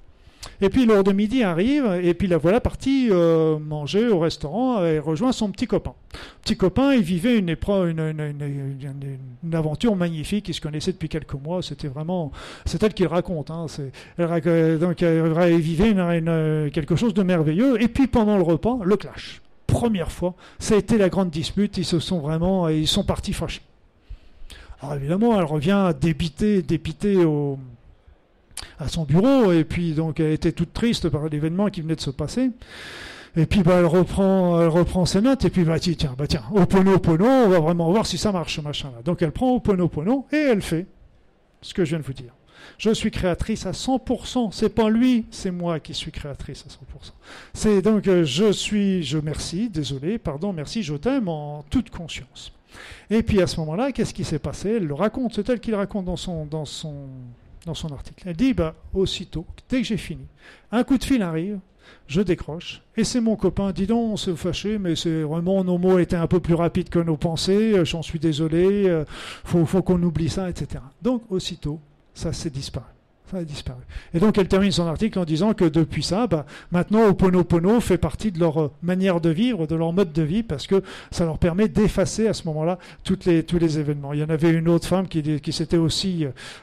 Et puis l'heure de midi arrive, et puis la voilà partie euh, manger au restaurant et rejoint son petit copain. Petit copain, il vivait une, épreuve, une, une, une, une, une aventure magnifique, ils se connaissaient depuis quelques mois, c'était vraiment, c'est elle qui le raconte, hein, c'est, elle, donc elle vivait une, une, quelque chose de merveilleux, et puis pendant le repas, le clash. Première fois, ça a été la grande dispute, ils se sont vraiment, ils sont partis fâchés. Alors évidemment, elle revient dépitée, dépitée au... à son bureau, et puis donc elle était toute triste par l'événement qui venait de se passer. Et puis bah, elle reprend, elle reprend ses notes, et puis bah tiens, bah tiens, Ho'oponopono, on va vraiment voir si ça marche ce machin-là. Donc elle prend Ho'oponopono et elle fait ce que je viens de vous dire. Je suis créatrice à cent pour cent. C'est pas lui, c'est moi qui suis créatrice à cent pour cent. C'est donc euh, je suis, je merci, désolé, pardon, merci, je t'aime en toute conscience. Et puis à ce moment-là, qu'est-ce qui s'est passé? Elle le raconte, c'est elle qui le raconte dans son, dans son dans son article. Elle dit, bah, aussitôt, dès que j'ai fini, un coup de fil arrive, je décroche, et c'est mon copain, dis donc, on s'est fâché, mais c'est vraiment, nos mots étaient un peu plus rapides que nos pensées, j'en suis désolé, il faut, faut qu'on oublie ça, et cetera. Donc, aussitôt, ça s'est disparu. Ça a disparu. Et donc elle termine son article en disant que depuis ça, bah, maintenant Ho'oponopono fait partie de leur manière de vivre, de leur mode de vie, parce que ça leur permet d'effacer à ce moment-là toutes les, tous les événements. Il y en avait une autre femme qui, qui s'était aussi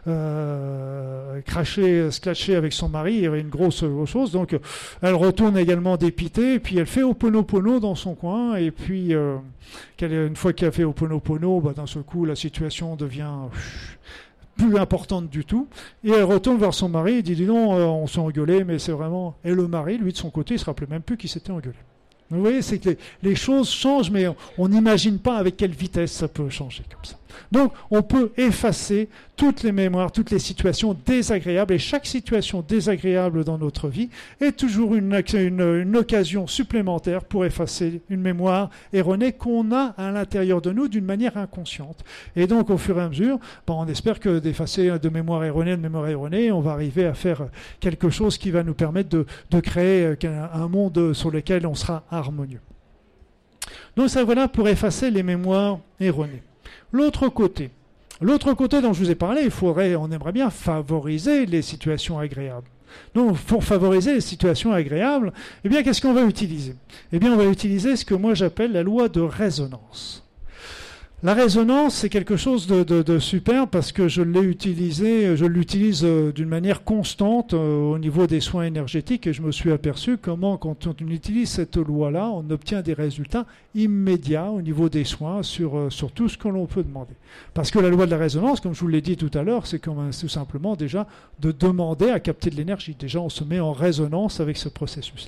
euh, crachée, sclatchée avec son mari, il y avait une grosse, grosse chose, donc elle retourne également dépitée, et puis elle fait Ho'oponopono dans son coin, et puis euh, une fois qu'elle a fait Ho'oponopono, bah, d'un seul coup la situation devient... Pff, plus importante du tout, et elle retourne vers son mari et dit, dis non, euh, on s'est engueulé, mais c'est vraiment... Et le mari, lui, de son côté, il se rappelait même plus qu'il s'était engueulé. Vous voyez, c'est que les, les choses changent, mais on n'imagine pas avec quelle vitesse ça peut changer comme ça. Donc, on peut effacer toutes les mémoires, toutes les situations désagréables, et chaque situation désagréable dans notre vie est toujours une, une, une occasion supplémentaire pour effacer une mémoire erronée qu'on a à l'intérieur de nous d'une manière inconsciente. Et donc, au fur et à mesure, ben, on espère que d'effacer de mémoire erronée, de mémoire erronée, on va arriver à faire quelque chose qui va nous permettre de, de créer un monde sur lequel on sera harmonieux. Donc, ça voilà pour effacer les mémoires erronées. L'autre côté, l'autre côté dont je vous ai parlé, il faudrait, on aimerait bien favoriser les situations agréables. Donc, pour favoriser les situations agréables, eh bien, qu'est-ce qu'on va utiliser? Eh bien, on va utiliser ce que moi j'appelle la loi de résonance. La résonance, c'est quelque chose de, de, de super parce que je l'ai utilisé, je l'utilise d'une manière constante au niveau des soins énergétiques, et je me suis aperçu comment, quand on utilise cette loi-là, on obtient des résultats immédiats au niveau des soins sur, sur tout ce que l'on peut demander. Parce que la loi de la résonance, comme je vous l'ai dit tout à l'heure, c'est comme, tout simplement déjà de demander à capter de l'énergie. Déjà, on se met en résonance avec ce processus-là.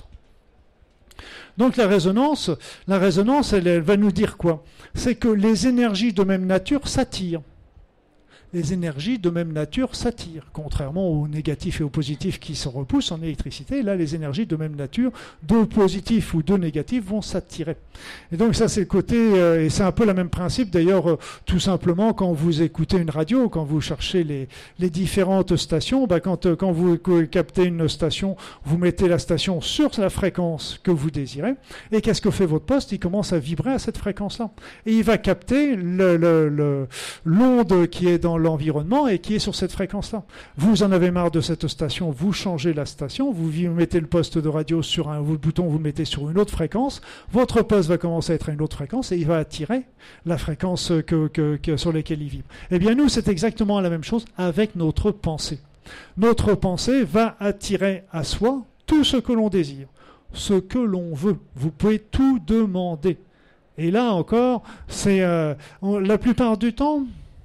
Donc la résonance, la résonance, elle, elle va nous dire quoi? C'est que les énergies de même nature s'attirent. Les énergies de même nature s'attirent, contrairement aux négatifs et aux positifs qui se repoussent en électricité. Là, les énergies de même nature, de positifs ou de négatifs, vont s'attirer. Et donc ça, c'est le côté, euh, et c'est un peu le même principe d'ailleurs, euh, tout simplement quand vous écoutez une radio, quand vous cherchez les, les différentes stations, bah, quand, euh, quand vous captez une station, vous mettez la station sur la fréquence que vous désirez, et qu'est-ce que fait votre poste? Il commence à vibrer à cette fréquence-là. Et il va capter le, le, le, l'onde qui est dans l'environnement et qui est sur cette fréquence-là. Vous en avez marre de cette station, vous changez la station, vous mettez le poste de radio sur un le bouton, vous le mettez sur une autre fréquence, votre poste va commencer à être à une autre fréquence et il va attirer la fréquence que, que, que, sur laquelle il vibre. Eh bien nous, c'est exactement la même chose avec notre pensée. Notre pensée va attirer à soi tout ce que l'on désire, ce que l'on veut. Vous pouvez tout demander. Et là encore, c'est euh, on, la plupart du temps,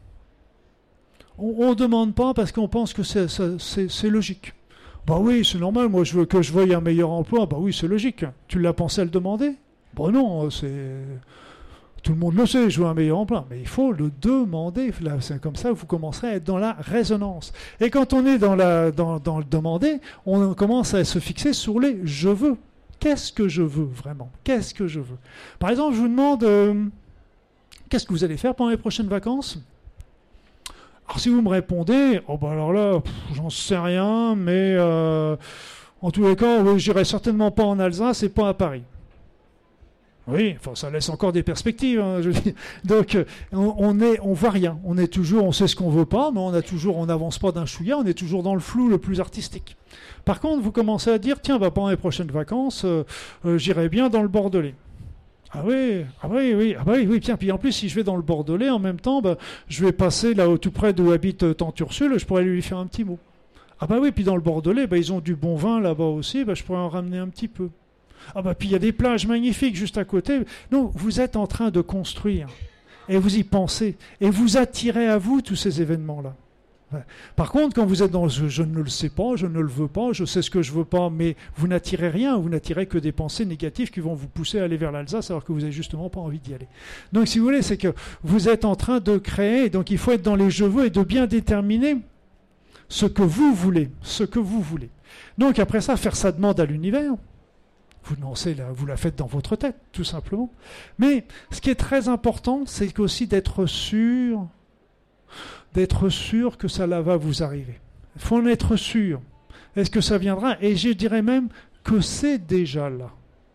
on ne demande pas parce qu'on pense que c'est, c'est, c'est logique. Bah oui, c'est normal, moi je veux que je veuille un meilleur emploi, bah oui, c'est logique. Tu l'as pensé à le demander? Bah non, c'est... Tout le monde le sait, je veux un meilleur emploi, mais il faut le demander. Là, c'est comme ça que vous commencerez à être dans la résonance. Et quand on est dans, la, dans, dans le demander, on commence à se fixer sur les « je veux ». Qu'est-ce que je veux vraiment? Qu'est-ce que je veux? Par exemple, je vous demande, euh, qu'est-ce que vous allez faire pendant les prochaines vacances? Alors si vous me répondez, oh ben alors là, pff, j'en sais rien, mais euh, en tous les cas, oui, j'irai certainement pas en Alsace et pas à Paris. Oui, enfin, ça laisse encore des perspectives. Hein, je dis. Donc, on, on est, on voit rien. On est toujours, on sait ce qu'on veut pas, mais on a toujours, on n'avance pas d'un chouïa. On est toujours dans le flou le plus artistique. Par contre, vous commencez à dire, tiens, bah, pendant les prochaines vacances, euh, euh, j'irai bien dans le Bordelais. Ah oui, ah oui, oui, ah bah oui, oui, tiens. Puis en plus, si je vais dans le Bordelais, en même temps, bah, je vais passer là, tout près d'où habite Tante Ursule, je pourrais lui faire un petit mot. Ah bah oui, puis dans le Bordelais, bah, ils ont du bon vin là-bas aussi, bah, je pourrais en ramener un petit peu. Ah bah puis il y a des plages magnifiques juste à côté. Non, vous êtes en train de construire et vous y pensez et vous attirez à vous tous ces événements-là. Ouais. Par contre, quand vous êtes dans je, je ne le sais pas, je ne le veux pas, je sais ce que je veux pas, mais vous n'attirez rien, vous n'attirez que des pensées négatives qui vont vous pousser à aller vers l'Alsace alors que vous n'avez justement pas envie d'y aller. Donc si vous voulez, c'est que vous êtes en train de créer, donc il faut être dans les je veux et de bien déterminer ce que vous voulez, ce que vous voulez. Donc après ça, faire sa demande à l'univers. Vous lancez, la, vous la faites dans votre tête, tout simplement. Mais ce qui est très important, c'est aussi d'être sûr, d'être sûr que ça là va vous arriver. Il faut en être sûr. Est-ce que ça viendra? Et je dirais même que c'est déjà là.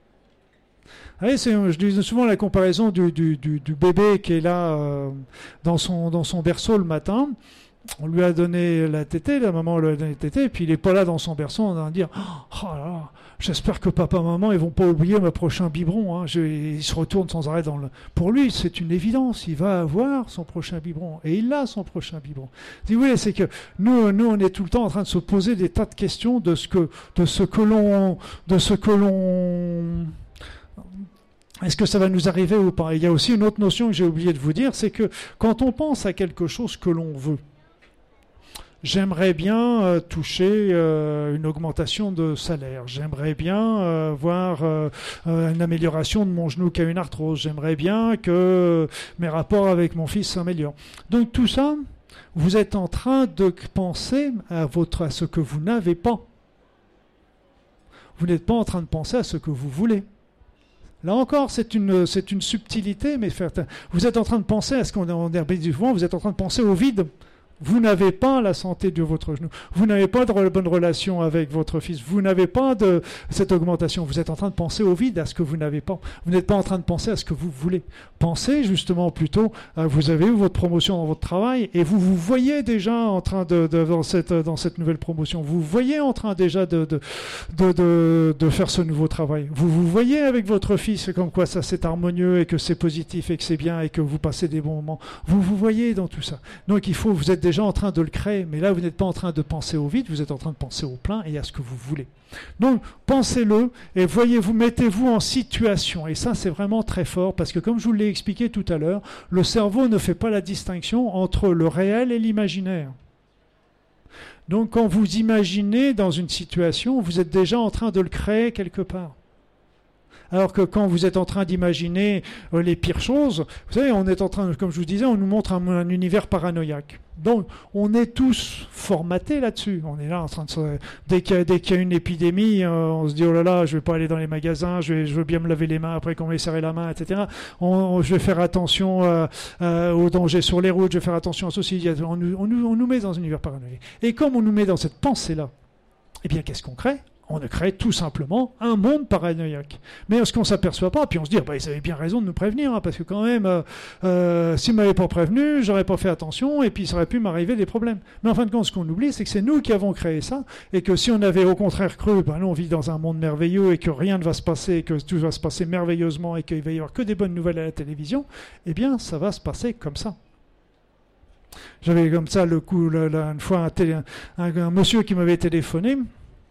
Vous voyez, c'est, je dis souvent la comparaison du, du, du, du bébé qui est là euh, dans, son, dans son berceau le matin. On lui a donné la tétée, la maman lui a donné la tétée, et puis il n'est pas là dans son berceau, on va dire oh là là, j'espère que papa et maman ils vont pas oublier mon prochain biberon. Hein. Je, il se retourne sans arrêt dans le. Pour lui, c'est une évidence, il va avoir son prochain biberon, et il a son prochain biberon. Si vous voulez, c'est que nous, nous, on est tout le temps en train de se poser des tas de questions de ce que, de ce que l'on, de ce que l'on. Est-ce que ça va nous arriver ou pas? Il y a aussi une autre notion que j'ai oublié de vous dire, c'est que quand on pense à quelque chose que l'on veut. J'aimerais bien euh, toucher euh, une augmentation de salaire. J'aimerais bien euh, voir euh, euh, une amélioration de mon genou qui a une arthrose. J'aimerais bien que mes rapports avec mon fils s'améliorent. Donc tout ça, vous êtes en train de penser à, votre, à ce que vous n'avez pas. Vous n'êtes pas en train de penser à ce que vous voulez. Là encore, c'est une, c'est une subtilité, mais vous êtes en train de penser à ce qu'on a souvent, vous êtes en train de penser au vide. Vous n'avez pas la santé de votre genou. Vous n'avez pas de bonne relation avec votre fils. Vous n'avez pas de cette augmentation. Vous êtes en train de penser au vide, à ce que vous n'avez pas. Vous n'êtes pas en train de penser à ce que vous voulez. Pensez justement plutôt, à, vous avez eu votre promotion dans votre travail et vous vous voyez déjà en train de, de dans cette dans cette nouvelle promotion. Vous vous voyez en train déjà de de, de de de faire ce nouveau travail. Vous vous voyez avec votre fils comme quoi ça c'est harmonieux et que c'est positif et que c'est bien et que vous passez des bons moments. Vous vous voyez dans tout ça. Donc il faut, vous êtes déjà en train de le créer, mais là vous n'êtes pas en train de penser au vide, vous êtes en train de penser au plein et à ce que vous voulez. Donc pensez-le et voyez-vous, mettez-vous en situation, et ça c'est vraiment très fort parce que comme je vous l'ai expliqué tout à l'heure, le cerveau ne fait pas la distinction entre le réel et l'imaginaire. Donc quand vous imaginez dans une situation, vous êtes déjà en train de le créer quelque part. Alors que quand vous êtes en train d'imaginer euh, les pires choses, vous savez, on est en train, comme je vous disais, on nous montre un, un univers paranoïaque. Donc, on est tous formatés là-dessus. On est là en train de se... Dès qu'il y a, dès qu'il y a une épidémie, euh, on se dit, oh là là, je vais pas aller dans les magasins, je, vais, je veux bien me laver les mains après qu'on m'ait serré la main, et cetera. On, on, je vais faire attention euh, euh, aux dangers sur les routes, je vais faire attention à ceci. On, on, on, on nous met dans un univers paranoïaque. Et comme on nous met dans cette pensée-là, eh bien, qu'est-ce qu'on crée ? On a créé tout simplement un monde paranoïaque. Mais ce qu'on ne s'aperçoit pas, puis on se dit, bah, ils avaient bien raison de nous prévenir, hein, parce que quand même, euh, euh, s'ils ne m'avaient pas prévenu, j'aurais pas fait attention, et puis ça aurait pu m'arriver des problèmes. Mais en fin de compte, ce qu'on oublie, c'est que c'est nous qui avons créé ça, et que si on avait au contraire cru, bah, nous on vit dans un monde merveilleux, et que rien ne va se passer, et que tout va se passer merveilleusement, et qu'il va y avoir que des bonnes nouvelles à la télévision, eh bien, ça va se passer comme ça. J'avais comme ça, le coup, là, là, une fois, un, télé, un, un monsieur qui m'avait téléphoné.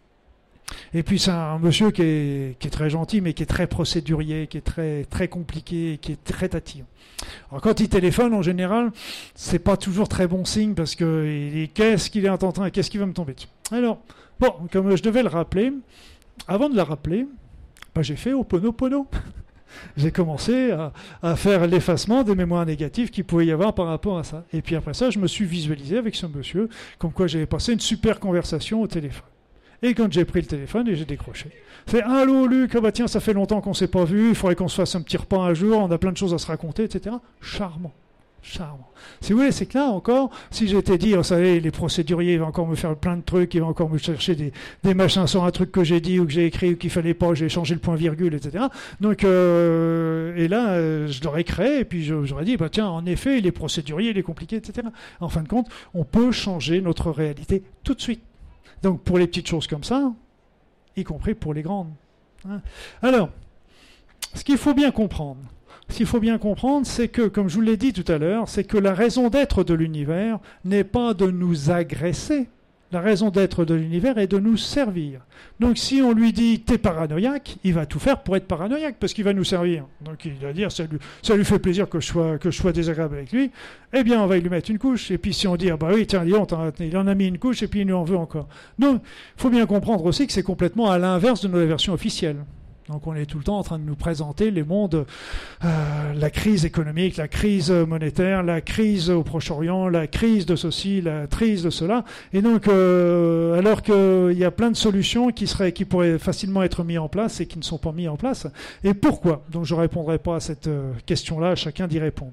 Et puis c'est un monsieur qui est, qui est très gentil, mais qui est très procédurier, qui est très, très compliqué, qui est très tatillon. Alors quand il téléphone, en général, c'est pas toujours très bon signe, parce que il, qu'est-ce qu'il est en train, qu'est-ce qui va me tomber dessus. Alors, bon, comme je devais le rappeler, avant de le rappeler, bah, j'ai fait Ho'oponopono. J'ai commencé à, à faire l'effacement des mémoires négatives qu'il pouvait y avoir par rapport à ça. Et puis après ça, je me suis visualisé avec ce monsieur, comme quoi j'avais passé une super conversation au téléphone. Et quand j'ai pris le téléphone et j'ai décroché, fait allô Luc, ah bah tiens, ça fait longtemps qu'on ne s'est pas vu, il faudrait qu'on se fasse un petit repas un jour, on a plein de choses à se raconter, et cetera. Charmant. Charmant. Si vous voulez, c'est que là encore, si j'étais dit, vous savez, les procéduriers, ils vont encore me faire plein de trucs, ils vont encore me chercher des, des machins sur un truc que j'ai dit ou que j'ai écrit ou qu'il fallait pas, j'ai changé le point-virgule, et cetera. Donc, euh, et là, euh, je l'aurais créé et puis je, j'aurais dit, bah tiens, en effet, les procéduriers, il est compliqué, et cetera. En fin de compte, on peut changer notre réalité tout de suite. Donc, pour les petites choses comme ça, y compris pour les grandes. Hein. Alors, ce qu'il faut bien comprendre, Ce qu'il faut bien comprendre, c'est que, comme je vous l'ai dit tout à l'heure, c'est que la raison d'être de l'univers n'est pas de nous agresser. La raison d'être de l'univers est de nous servir. Donc si on lui dit « t'es paranoïaque », il va tout faire pour être paranoïaque, parce qu'il va nous servir. Donc il va dire « ça lui, ça lui fait plaisir que je, sois, que je sois désagréable avec lui », eh bien on va lui mettre une couche. Et puis si on dit « ah bah oui, tiens, il en a mis une couche et puis il nous en veut encore ». Donc il faut bien comprendre aussi que c'est complètement à l'inverse de nos versions officielles. Donc on est tout le temps en train de nous présenter les mondes, euh, la crise économique, la crise monétaire, la crise au Proche-Orient, la crise de ceci, la crise de cela. Et donc, euh, alors qu'il y a plein de solutions qui seraient, qui pourraient facilement être mises en place et qui ne sont pas mises en place. Et pourquoi ? Donc je ne répondrai pas à cette euh, question-là, chacun d'y répondre.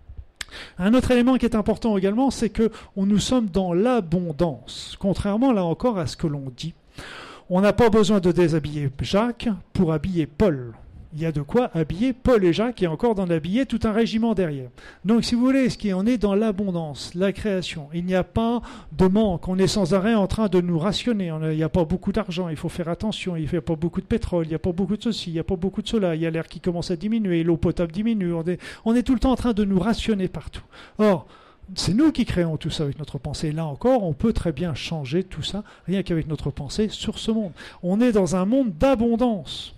Un autre élément qui est important également, c'est que on, nous sommes dans l'abondance, contrairement là encore à ce que l'on dit. On n'a pas besoin de déshabiller Jacques pour habiller Paul. Il y a de quoi habiller Paul et Jacques et encore d'en habiller tout un régiment derrière. Donc si vous voulez, ce qui en est dans l'abondance, la création, il n'y a pas de manque, on est sans arrêt en train de nous rationner, il n'y a pas beaucoup d'argent, il faut faire attention, il n'y a pas beaucoup de pétrole, il n'y a pas beaucoup de ceci, il n'y a pas beaucoup de cela, il y a l'air qui commence à diminuer, l'eau potable diminue, on est, on est tout le temps en train de nous rationner partout. Or, c'est nous qui créons tout ça avec notre pensée. Et là encore, on peut très bien changer tout ça, rien qu'avec notre pensée, sur ce monde. On est dans un monde d'abondance.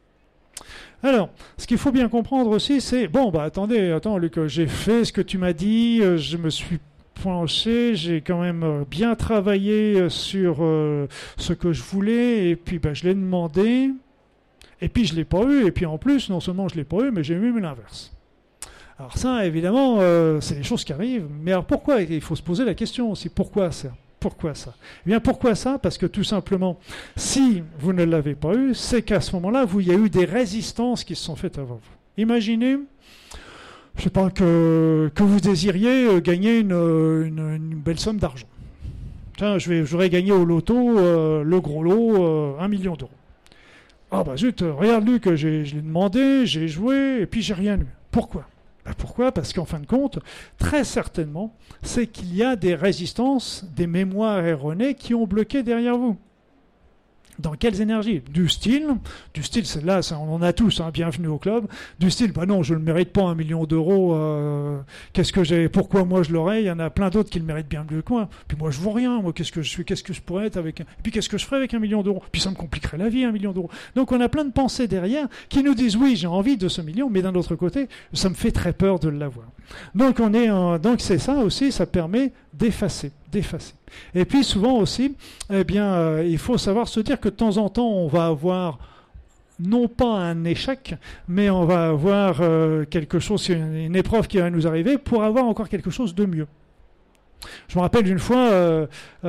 Alors, ce qu'il faut bien comprendre aussi, c'est, bon, bah attendez, attends Luc, j'ai fait ce que tu m'as dit, je me suis penché, j'ai quand même bien travaillé sur euh, ce que je voulais, et puis bah, je l'ai demandé, et puis je ne l'ai pas eu, et puis en plus, non seulement je ne l'ai pas eu, mais j'ai eu l'inverse. Alors ça, évidemment, euh, c'est des choses qui arrivent. Mais alors pourquoi ? Il faut se poser la question aussi. Pourquoi ça ? Pourquoi ça ? Eh bien, pourquoi ça ? Parce que tout simplement, si vous ne l'avez pas eu, c'est qu'à ce moment-là, vous, il y a eu des résistances qui se sont faites avant vous. Imaginez, je ne sais pas, que, que vous désiriez gagner une, une, une belle somme d'argent. Tiens, je vais, j'aurais gagné au loto, euh, le gros lot, euh, un million d'euros. Ah bah zut, regarde Luc, j'ai, je l'ai demandé, j'ai joué, et puis j'ai rien eu. Pourquoi ? Ben pourquoi ? Parce qu'en fin de compte, très certainement, c'est qu'il y a des résistances, des mémoires erronées qui ont bloqué derrière vous. Dans quelles énergies ? Du style, du style, c'est là, ça, on en a tous, hein, bienvenue au club. Du style, bah non, je ne mérite pas un million d'euros. Euh, qu'est-ce que j'ai ? Pourquoi moi je l'aurais ? Il y en a plein d'autres qui le méritent bien mieux que moi. Puis moi je vaux rien. Moi, qu'est-ce que je suis ? Qu'est-ce que je pourrais être avec un... Et puis qu'est-ce que je ferais avec un million d'euros ? Puis ça me compliquerait la vie, un million d'euros. Donc on a plein de pensées derrière qui nous disent oui, j'ai envie de ce million, mais d'un autre côté, ça me fait très peur de l'avoir. Donc on est, en... donc c'est ça aussi, ça permet d'effacer, d'effacer. Et puis souvent aussi, eh bien, euh, il faut savoir se dire que de temps en temps, on va avoir non pas un échec, mais on va avoir euh, quelque chose, une, une épreuve qui va nous arriver pour avoir encore quelque chose de mieux. Je me rappelle d'une fois, euh,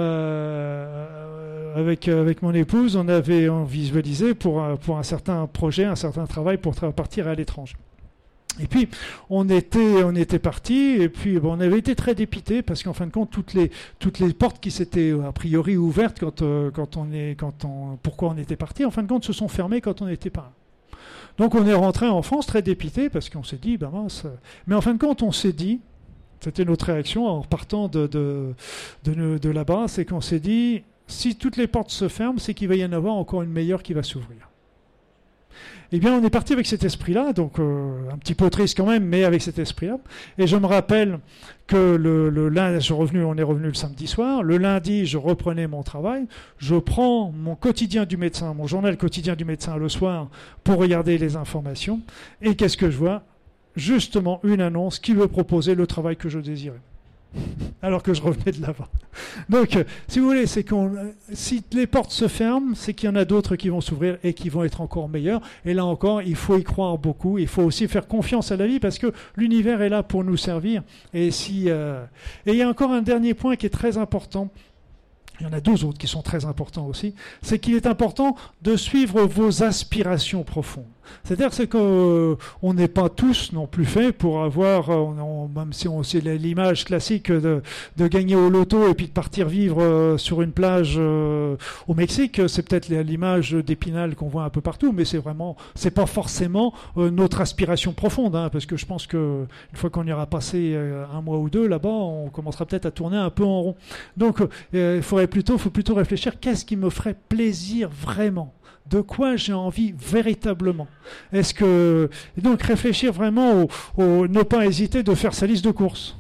euh, avec, avec mon épouse, on avait on visualisé pour, pour un certain projet, un certain travail pour tra- partir à l'étranger. Et puis, on était, on était partis, et puis bon, on avait été très dépités, parce qu'en fin de compte, toutes les, toutes les portes qui s'étaient a priori ouvertes quand, euh, quand on est, quand on, pourquoi on était partis, en fin de compte, se sont fermées quand on n'était pas. Donc on est rentré en France très dépités, parce qu'on s'est dit, ben mince. Mais en fin de compte, on s'est dit, c'était notre réaction en partant de, de, de, de là-bas, c'est qu'on s'est dit, si toutes les portes se ferment, c'est qu'il va y en avoir encore une meilleure qui va s'ouvrir. Eh bien, on est parti avec cet esprit-là, donc euh, un petit peu triste quand même, mais avec cet esprit-là. Et je me rappelle que le, le lundi, je suis revenu, on est revenu le samedi soir. Le lundi, je reprenais mon travail. Je prends mon quotidien du médecin, mon journal quotidien du médecin le soir pour regarder les informations. Et qu'est-ce que je vois ? Justement, une annonce qui me proposait le travail que je désirais. Alors que je revenais de là-bas. Donc, si vous voulez, c'est qu'on, si les portes se ferment, c'est qu'il y en a d'autres qui vont s'ouvrir et qui vont être encore meilleures. Et là encore, il faut y croire beaucoup. Il faut aussi faire confiance à la vie parce que l'univers est là pour nous servir. Et si, euh... et il y a encore un dernier point qui est très important. Il y en a deux autres qui sont très importants aussi. C'est qu'il est important de suivre vos aspirations profondes. C'est-à-dire c'est qu'on n'est pas tous non plus faits pour avoir, on, on, même si on c'est l'image classique de, de gagner au loto et puis de partir vivre euh, sur une plage euh, au Mexique, c'est peut-être l'image d'Épinal qu'on voit un peu partout, mais c'est vraiment, c'est pas forcément euh, notre aspiration profonde, hein, parce que je pense que une fois qu'on ira passer euh, un mois ou deux là-bas, on commencera peut-être à tourner un peu en rond. Donc il euh, faudrait plutôt, faut plutôt réfléchir, qu'est-ce qui me ferait plaisir vraiment ? De quoi j'ai envie véritablement? Est-ce que et donc réfléchir vraiment au, au ne pas hésiter de faire sa liste de courses,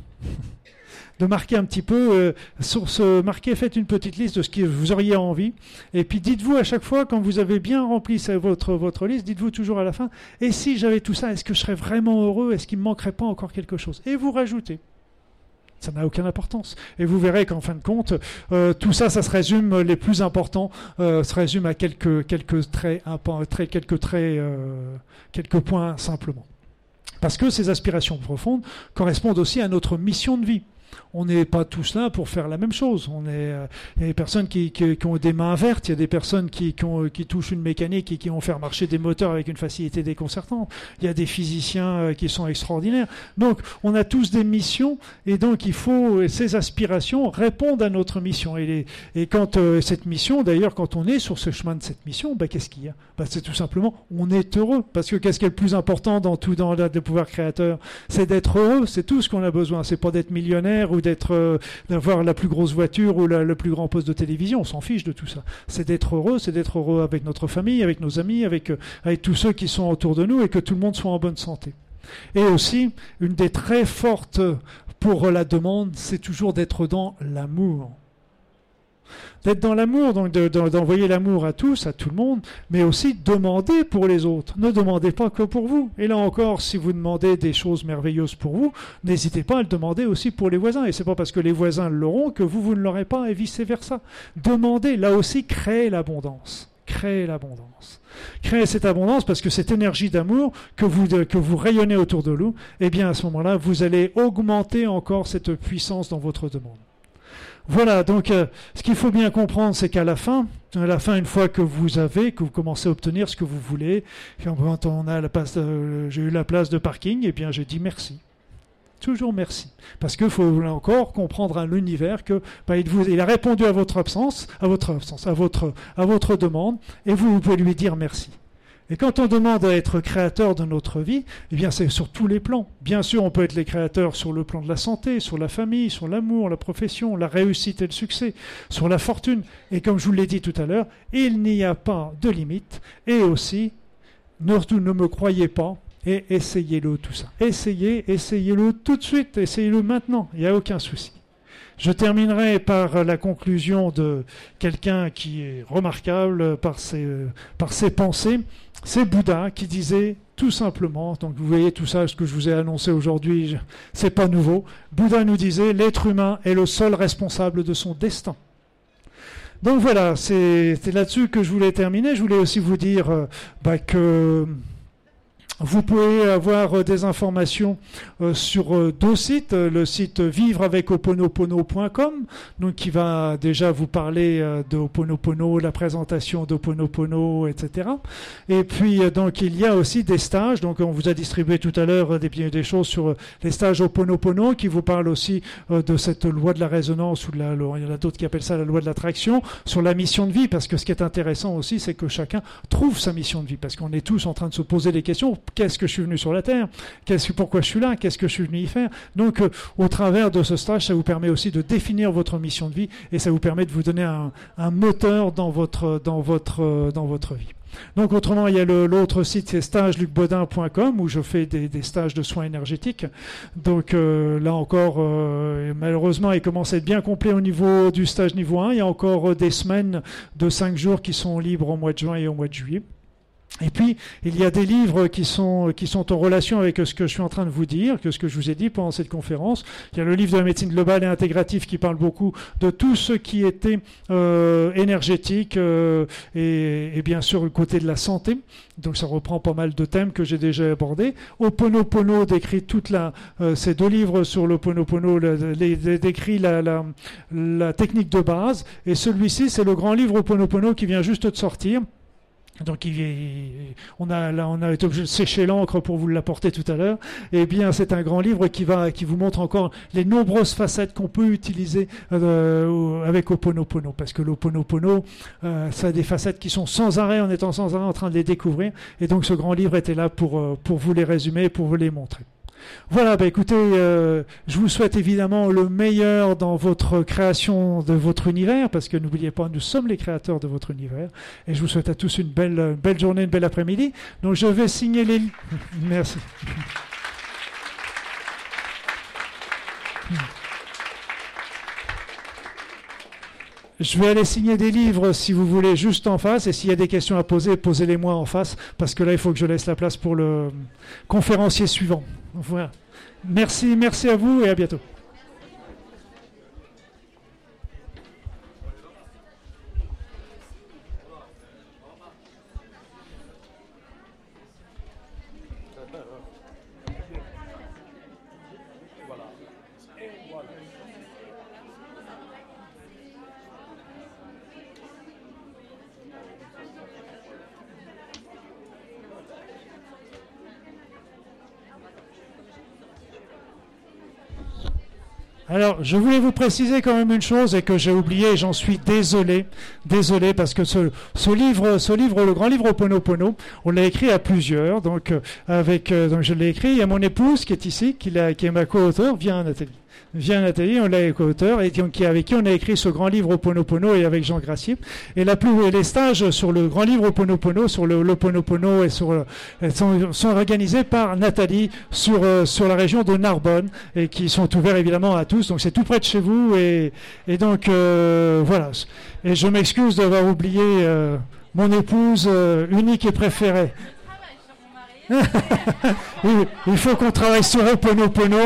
de marquer un petit peu euh, sur ce marquer, faites une petite liste de ce que vous auriez envie, et puis dites-vous à chaque fois quand vous avez bien rempli votre votre liste, dites-vous toujours à la fin, et si j'avais tout ça, est-ce que je serais vraiment heureux? Est-ce qu'il me manquerait pas encore quelque chose? Et vous rajoutez. Ça n'a aucune importance. Et vous verrez qu'en fin de compte, euh, tout ça, ça se résume, les plus importants, euh, se résume à quelques, quelques traits, un, trait, quelques traits, euh, quelques points simplement. Parce que ces aspirations profondes correspondent aussi à notre mission de vie. On n'est pas tous là pour faire la même chose. On est, euh, il y a des personnes qui, qui, qui ont des mains vertes, il y a des personnes qui, qui, ont, qui touchent une mécanique et qui vont faire marcher des moteurs avec une facilité déconcertante. Il y a des physiciens euh, qui sont extraordinaires. Donc, on a tous des missions et donc il faut, ces aspirations répondent à notre mission. Et, les, et quand euh, cette mission, d'ailleurs, quand on est sur ce chemin de cette mission, bah, qu'est-ce qu'il y a? Bah, c'est tout simplement, on est heureux. Parce que qu'est-ce qui est le plus important dans tout, dans le pouvoir créateur? C'est d'être heureux, c'est tout ce qu'on a besoin. C'est pas d'être millionnaire ou d'être, euh, d'avoir la plus grosse voiture ou la, le plus grand poste de télévision, on s'en fiche de tout ça. C'est d'être heureux, c'est d'être heureux avec notre famille, avec nos amis, avec, euh, avec tous ceux qui sont autour de nous et que tout le monde soit en bonne santé. Et aussi, une des très fortes pour la demande, c'est toujours d'être dans l'amour. D'être dans l'amour, donc de, de, d'envoyer l'amour à tous, à tout le monde, mais aussi demander pour les autres. Ne demandez pas que pour vous. Et là encore, si vous demandez des choses merveilleuses pour vous, n'hésitez pas à le demander aussi pour les voisins. Et c'est pas parce que les voisins l'auront que vous, vous ne l'aurez pas et vice-versa. Demandez, là aussi, créez l'abondance. Créez l'abondance. Créez cette abondance parce que cette énergie d'amour que vous, que vous rayonnez autour de vous, eh bien à ce moment-là, vous allez augmenter encore cette puissance dans votre demande. Voilà, donc euh, ce qu'il faut bien comprendre, c'est qu'à la fin, à la fin, une fois que vous avez, que vous commencez à obtenir ce que vous voulez, quand on a la place de, j'ai eu la place de parking, eh bien j'ai dit merci. Toujours merci. Parce qu'il faut là encore comprendre à l'univers que bah, il, vous, il a répondu à votre absence, à votre absence, à votre, à votre demande, et vous, vous pouvez lui dire merci. Et quand on demande à être créateur de notre vie, eh bien c'est sur tous les plans. Bien sûr, on peut être les créateurs sur le plan de la santé, sur la famille, sur l'amour, la profession, la réussite et le succès, sur la fortune. Et comme je vous l'ai dit tout à l'heure, il n'y a pas de limite. Et aussi, ne, ne me croyez pas et essayez-le tout ça. Essayez, essayez-le tout de suite, essayez-le maintenant, il n'y a aucun souci. Je terminerai par la conclusion de quelqu'un qui est remarquable par ses, par ses pensées. C'est Bouddha qui disait tout simplement, donc vous voyez tout ça, ce que je vous ai annoncé aujourd'hui, c'est pas nouveau. Bouddha nous disait, l'être humain est le seul responsable de son destin. Donc voilà, c'est, c'est là-dessus que je voulais terminer. Je voulais aussi vous dire euh, bah, que... Vous pouvez avoir des informations euh, sur euh, deux sites, le site vivre avec ho'oponopono point com, donc qui va déjà vous parler euh, de Ho'oponopono, la présentation d'Ho'oponopono, et cetera. Et puis euh, donc il y a aussi des stages, donc on vous a distribué tout à l'heure des, des choses sur euh, les stages Ho'oponopono qui vous parlent aussi euh, de cette loi de la résonance, ou de la, il y en a d'autres qui appellent ça la loi de l'attraction, sur la mission de vie, parce que ce qui est intéressant aussi, c'est que chacun trouve sa mission de vie, parce qu'on est tous en train de se poser des questions. Qu'est-ce que je suis venu sur la Terre? Qu'est-ce, pourquoi je suis là? Qu'est-ce que je suis venu y faire? Donc, euh, au travers de ce stage, ça vous permet aussi de définir votre mission de vie et ça vous permet de vous donner un, un moteur dans votre, dans votre, euh, dans votre vie. Donc, autrement, il y a le, l'autre site, c'est stage luc bodin point com où je fais des, des stages de soins énergétiques. Donc, euh, là encore, euh, malheureusement, il commence à être bien complet au niveau du stage niveau un. Il y a encore euh, des semaines de cinq jours qui sont libres au mois de juin et au mois de juillet. Et puis, il y a des livres qui sont, qui sont en relation avec ce que je suis en train de vous dire, que ce que je vous ai dit pendant cette conférence. Il y a le livre de la médecine globale et intégrative qui parle beaucoup de tout ce qui était euh, énergétique euh, et, et bien sûr le côté de la santé. Donc ça reprend pas mal de thèmes que j'ai déjà abordés. Ho'oponopono décrit toute la, euh, ces deux livres sur l'Ho'oponopono les, les, décrit la, la, la technique de base. Et celui-ci, c'est le grand livre Ho'oponopono qui vient juste de sortir, Donc il, il, on, a, là, on a été obligé de sécher l'encre pour vous l'apporter tout à l'heure. Eh bien, c'est un grand livre qui, va, qui vous montre encore les nombreuses facettes qu'on peut utiliser euh, avec Ho'oponopono. Parce que l'Ho'oponopono, euh, ça a des facettes qui sont sans arrêt, en étant sans arrêt en train de les découvrir. Et donc ce grand livre était là pour, euh, pour vous les résumer, pour vous les montrer. Voilà, bah écoutez, euh, je vous souhaite évidemment le meilleur dans votre création de votre univers, parce que n'oubliez pas, nous sommes les créateurs de votre univers. Et je vous souhaite à tous une belle, une belle journée, une belle après-midi. Donc je vais signer les... Merci. Je vais aller signer des livres, si vous voulez, juste en face. Et s'il y a des questions à poser, posez-les-moi en face, parce que là, il faut que je laisse la place pour le conférencier suivant. Voilà. Merci, merci à vous et à bientôt. Alors, je voulais vous préciser quand même une chose et que j'ai oublié, et j'en suis désolé, désolé parce que ce, ce livre, ce livre, le grand livre Ho'oponopono, on l'a écrit à plusieurs. Donc, euh, avec, euh, donc je l'ai écrit. Il y a mon épouse qui est ici, qui, l'a, qui est ma co-auteure. Viens, Nathalie. Viens, Nathalie, on l'a co-auteur, et qui, avec qui on a écrit ce grand livre Ho'oponopono, et avec Jean Gracier. Et la plus, les stages sur le grand livre Ho'oponopono, sur le Ho'oponopono, et sur, sont, sont organisés par Nathalie sur, euh, sur la région de Narbonne, et qui sont ouverts évidemment à tous. Donc c'est tout près de chez vous, et, et donc euh, voilà. Et je m'excuse d'avoir oublié euh, mon épouse euh, unique et préférée. Oui, il faut qu'on travaille sur Ho'oponopono.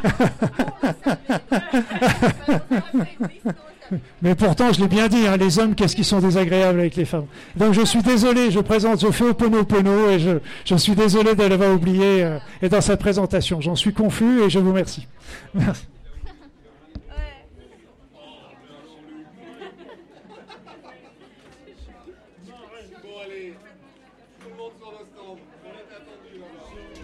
Mais pourtant, je l'ai bien dit, hein, les hommes, qu'est-ce qu'ils sont désagréables avec les femmes. Donc je suis désolé, je présente, je fais Ho'oponopono et je, je suis désolé de l'avoir oublié euh, et dans sa présentation. J'en suis confus et je vous remercie. Merci. Bon allez, tout le monde sur le stand, on est attendu là-bas.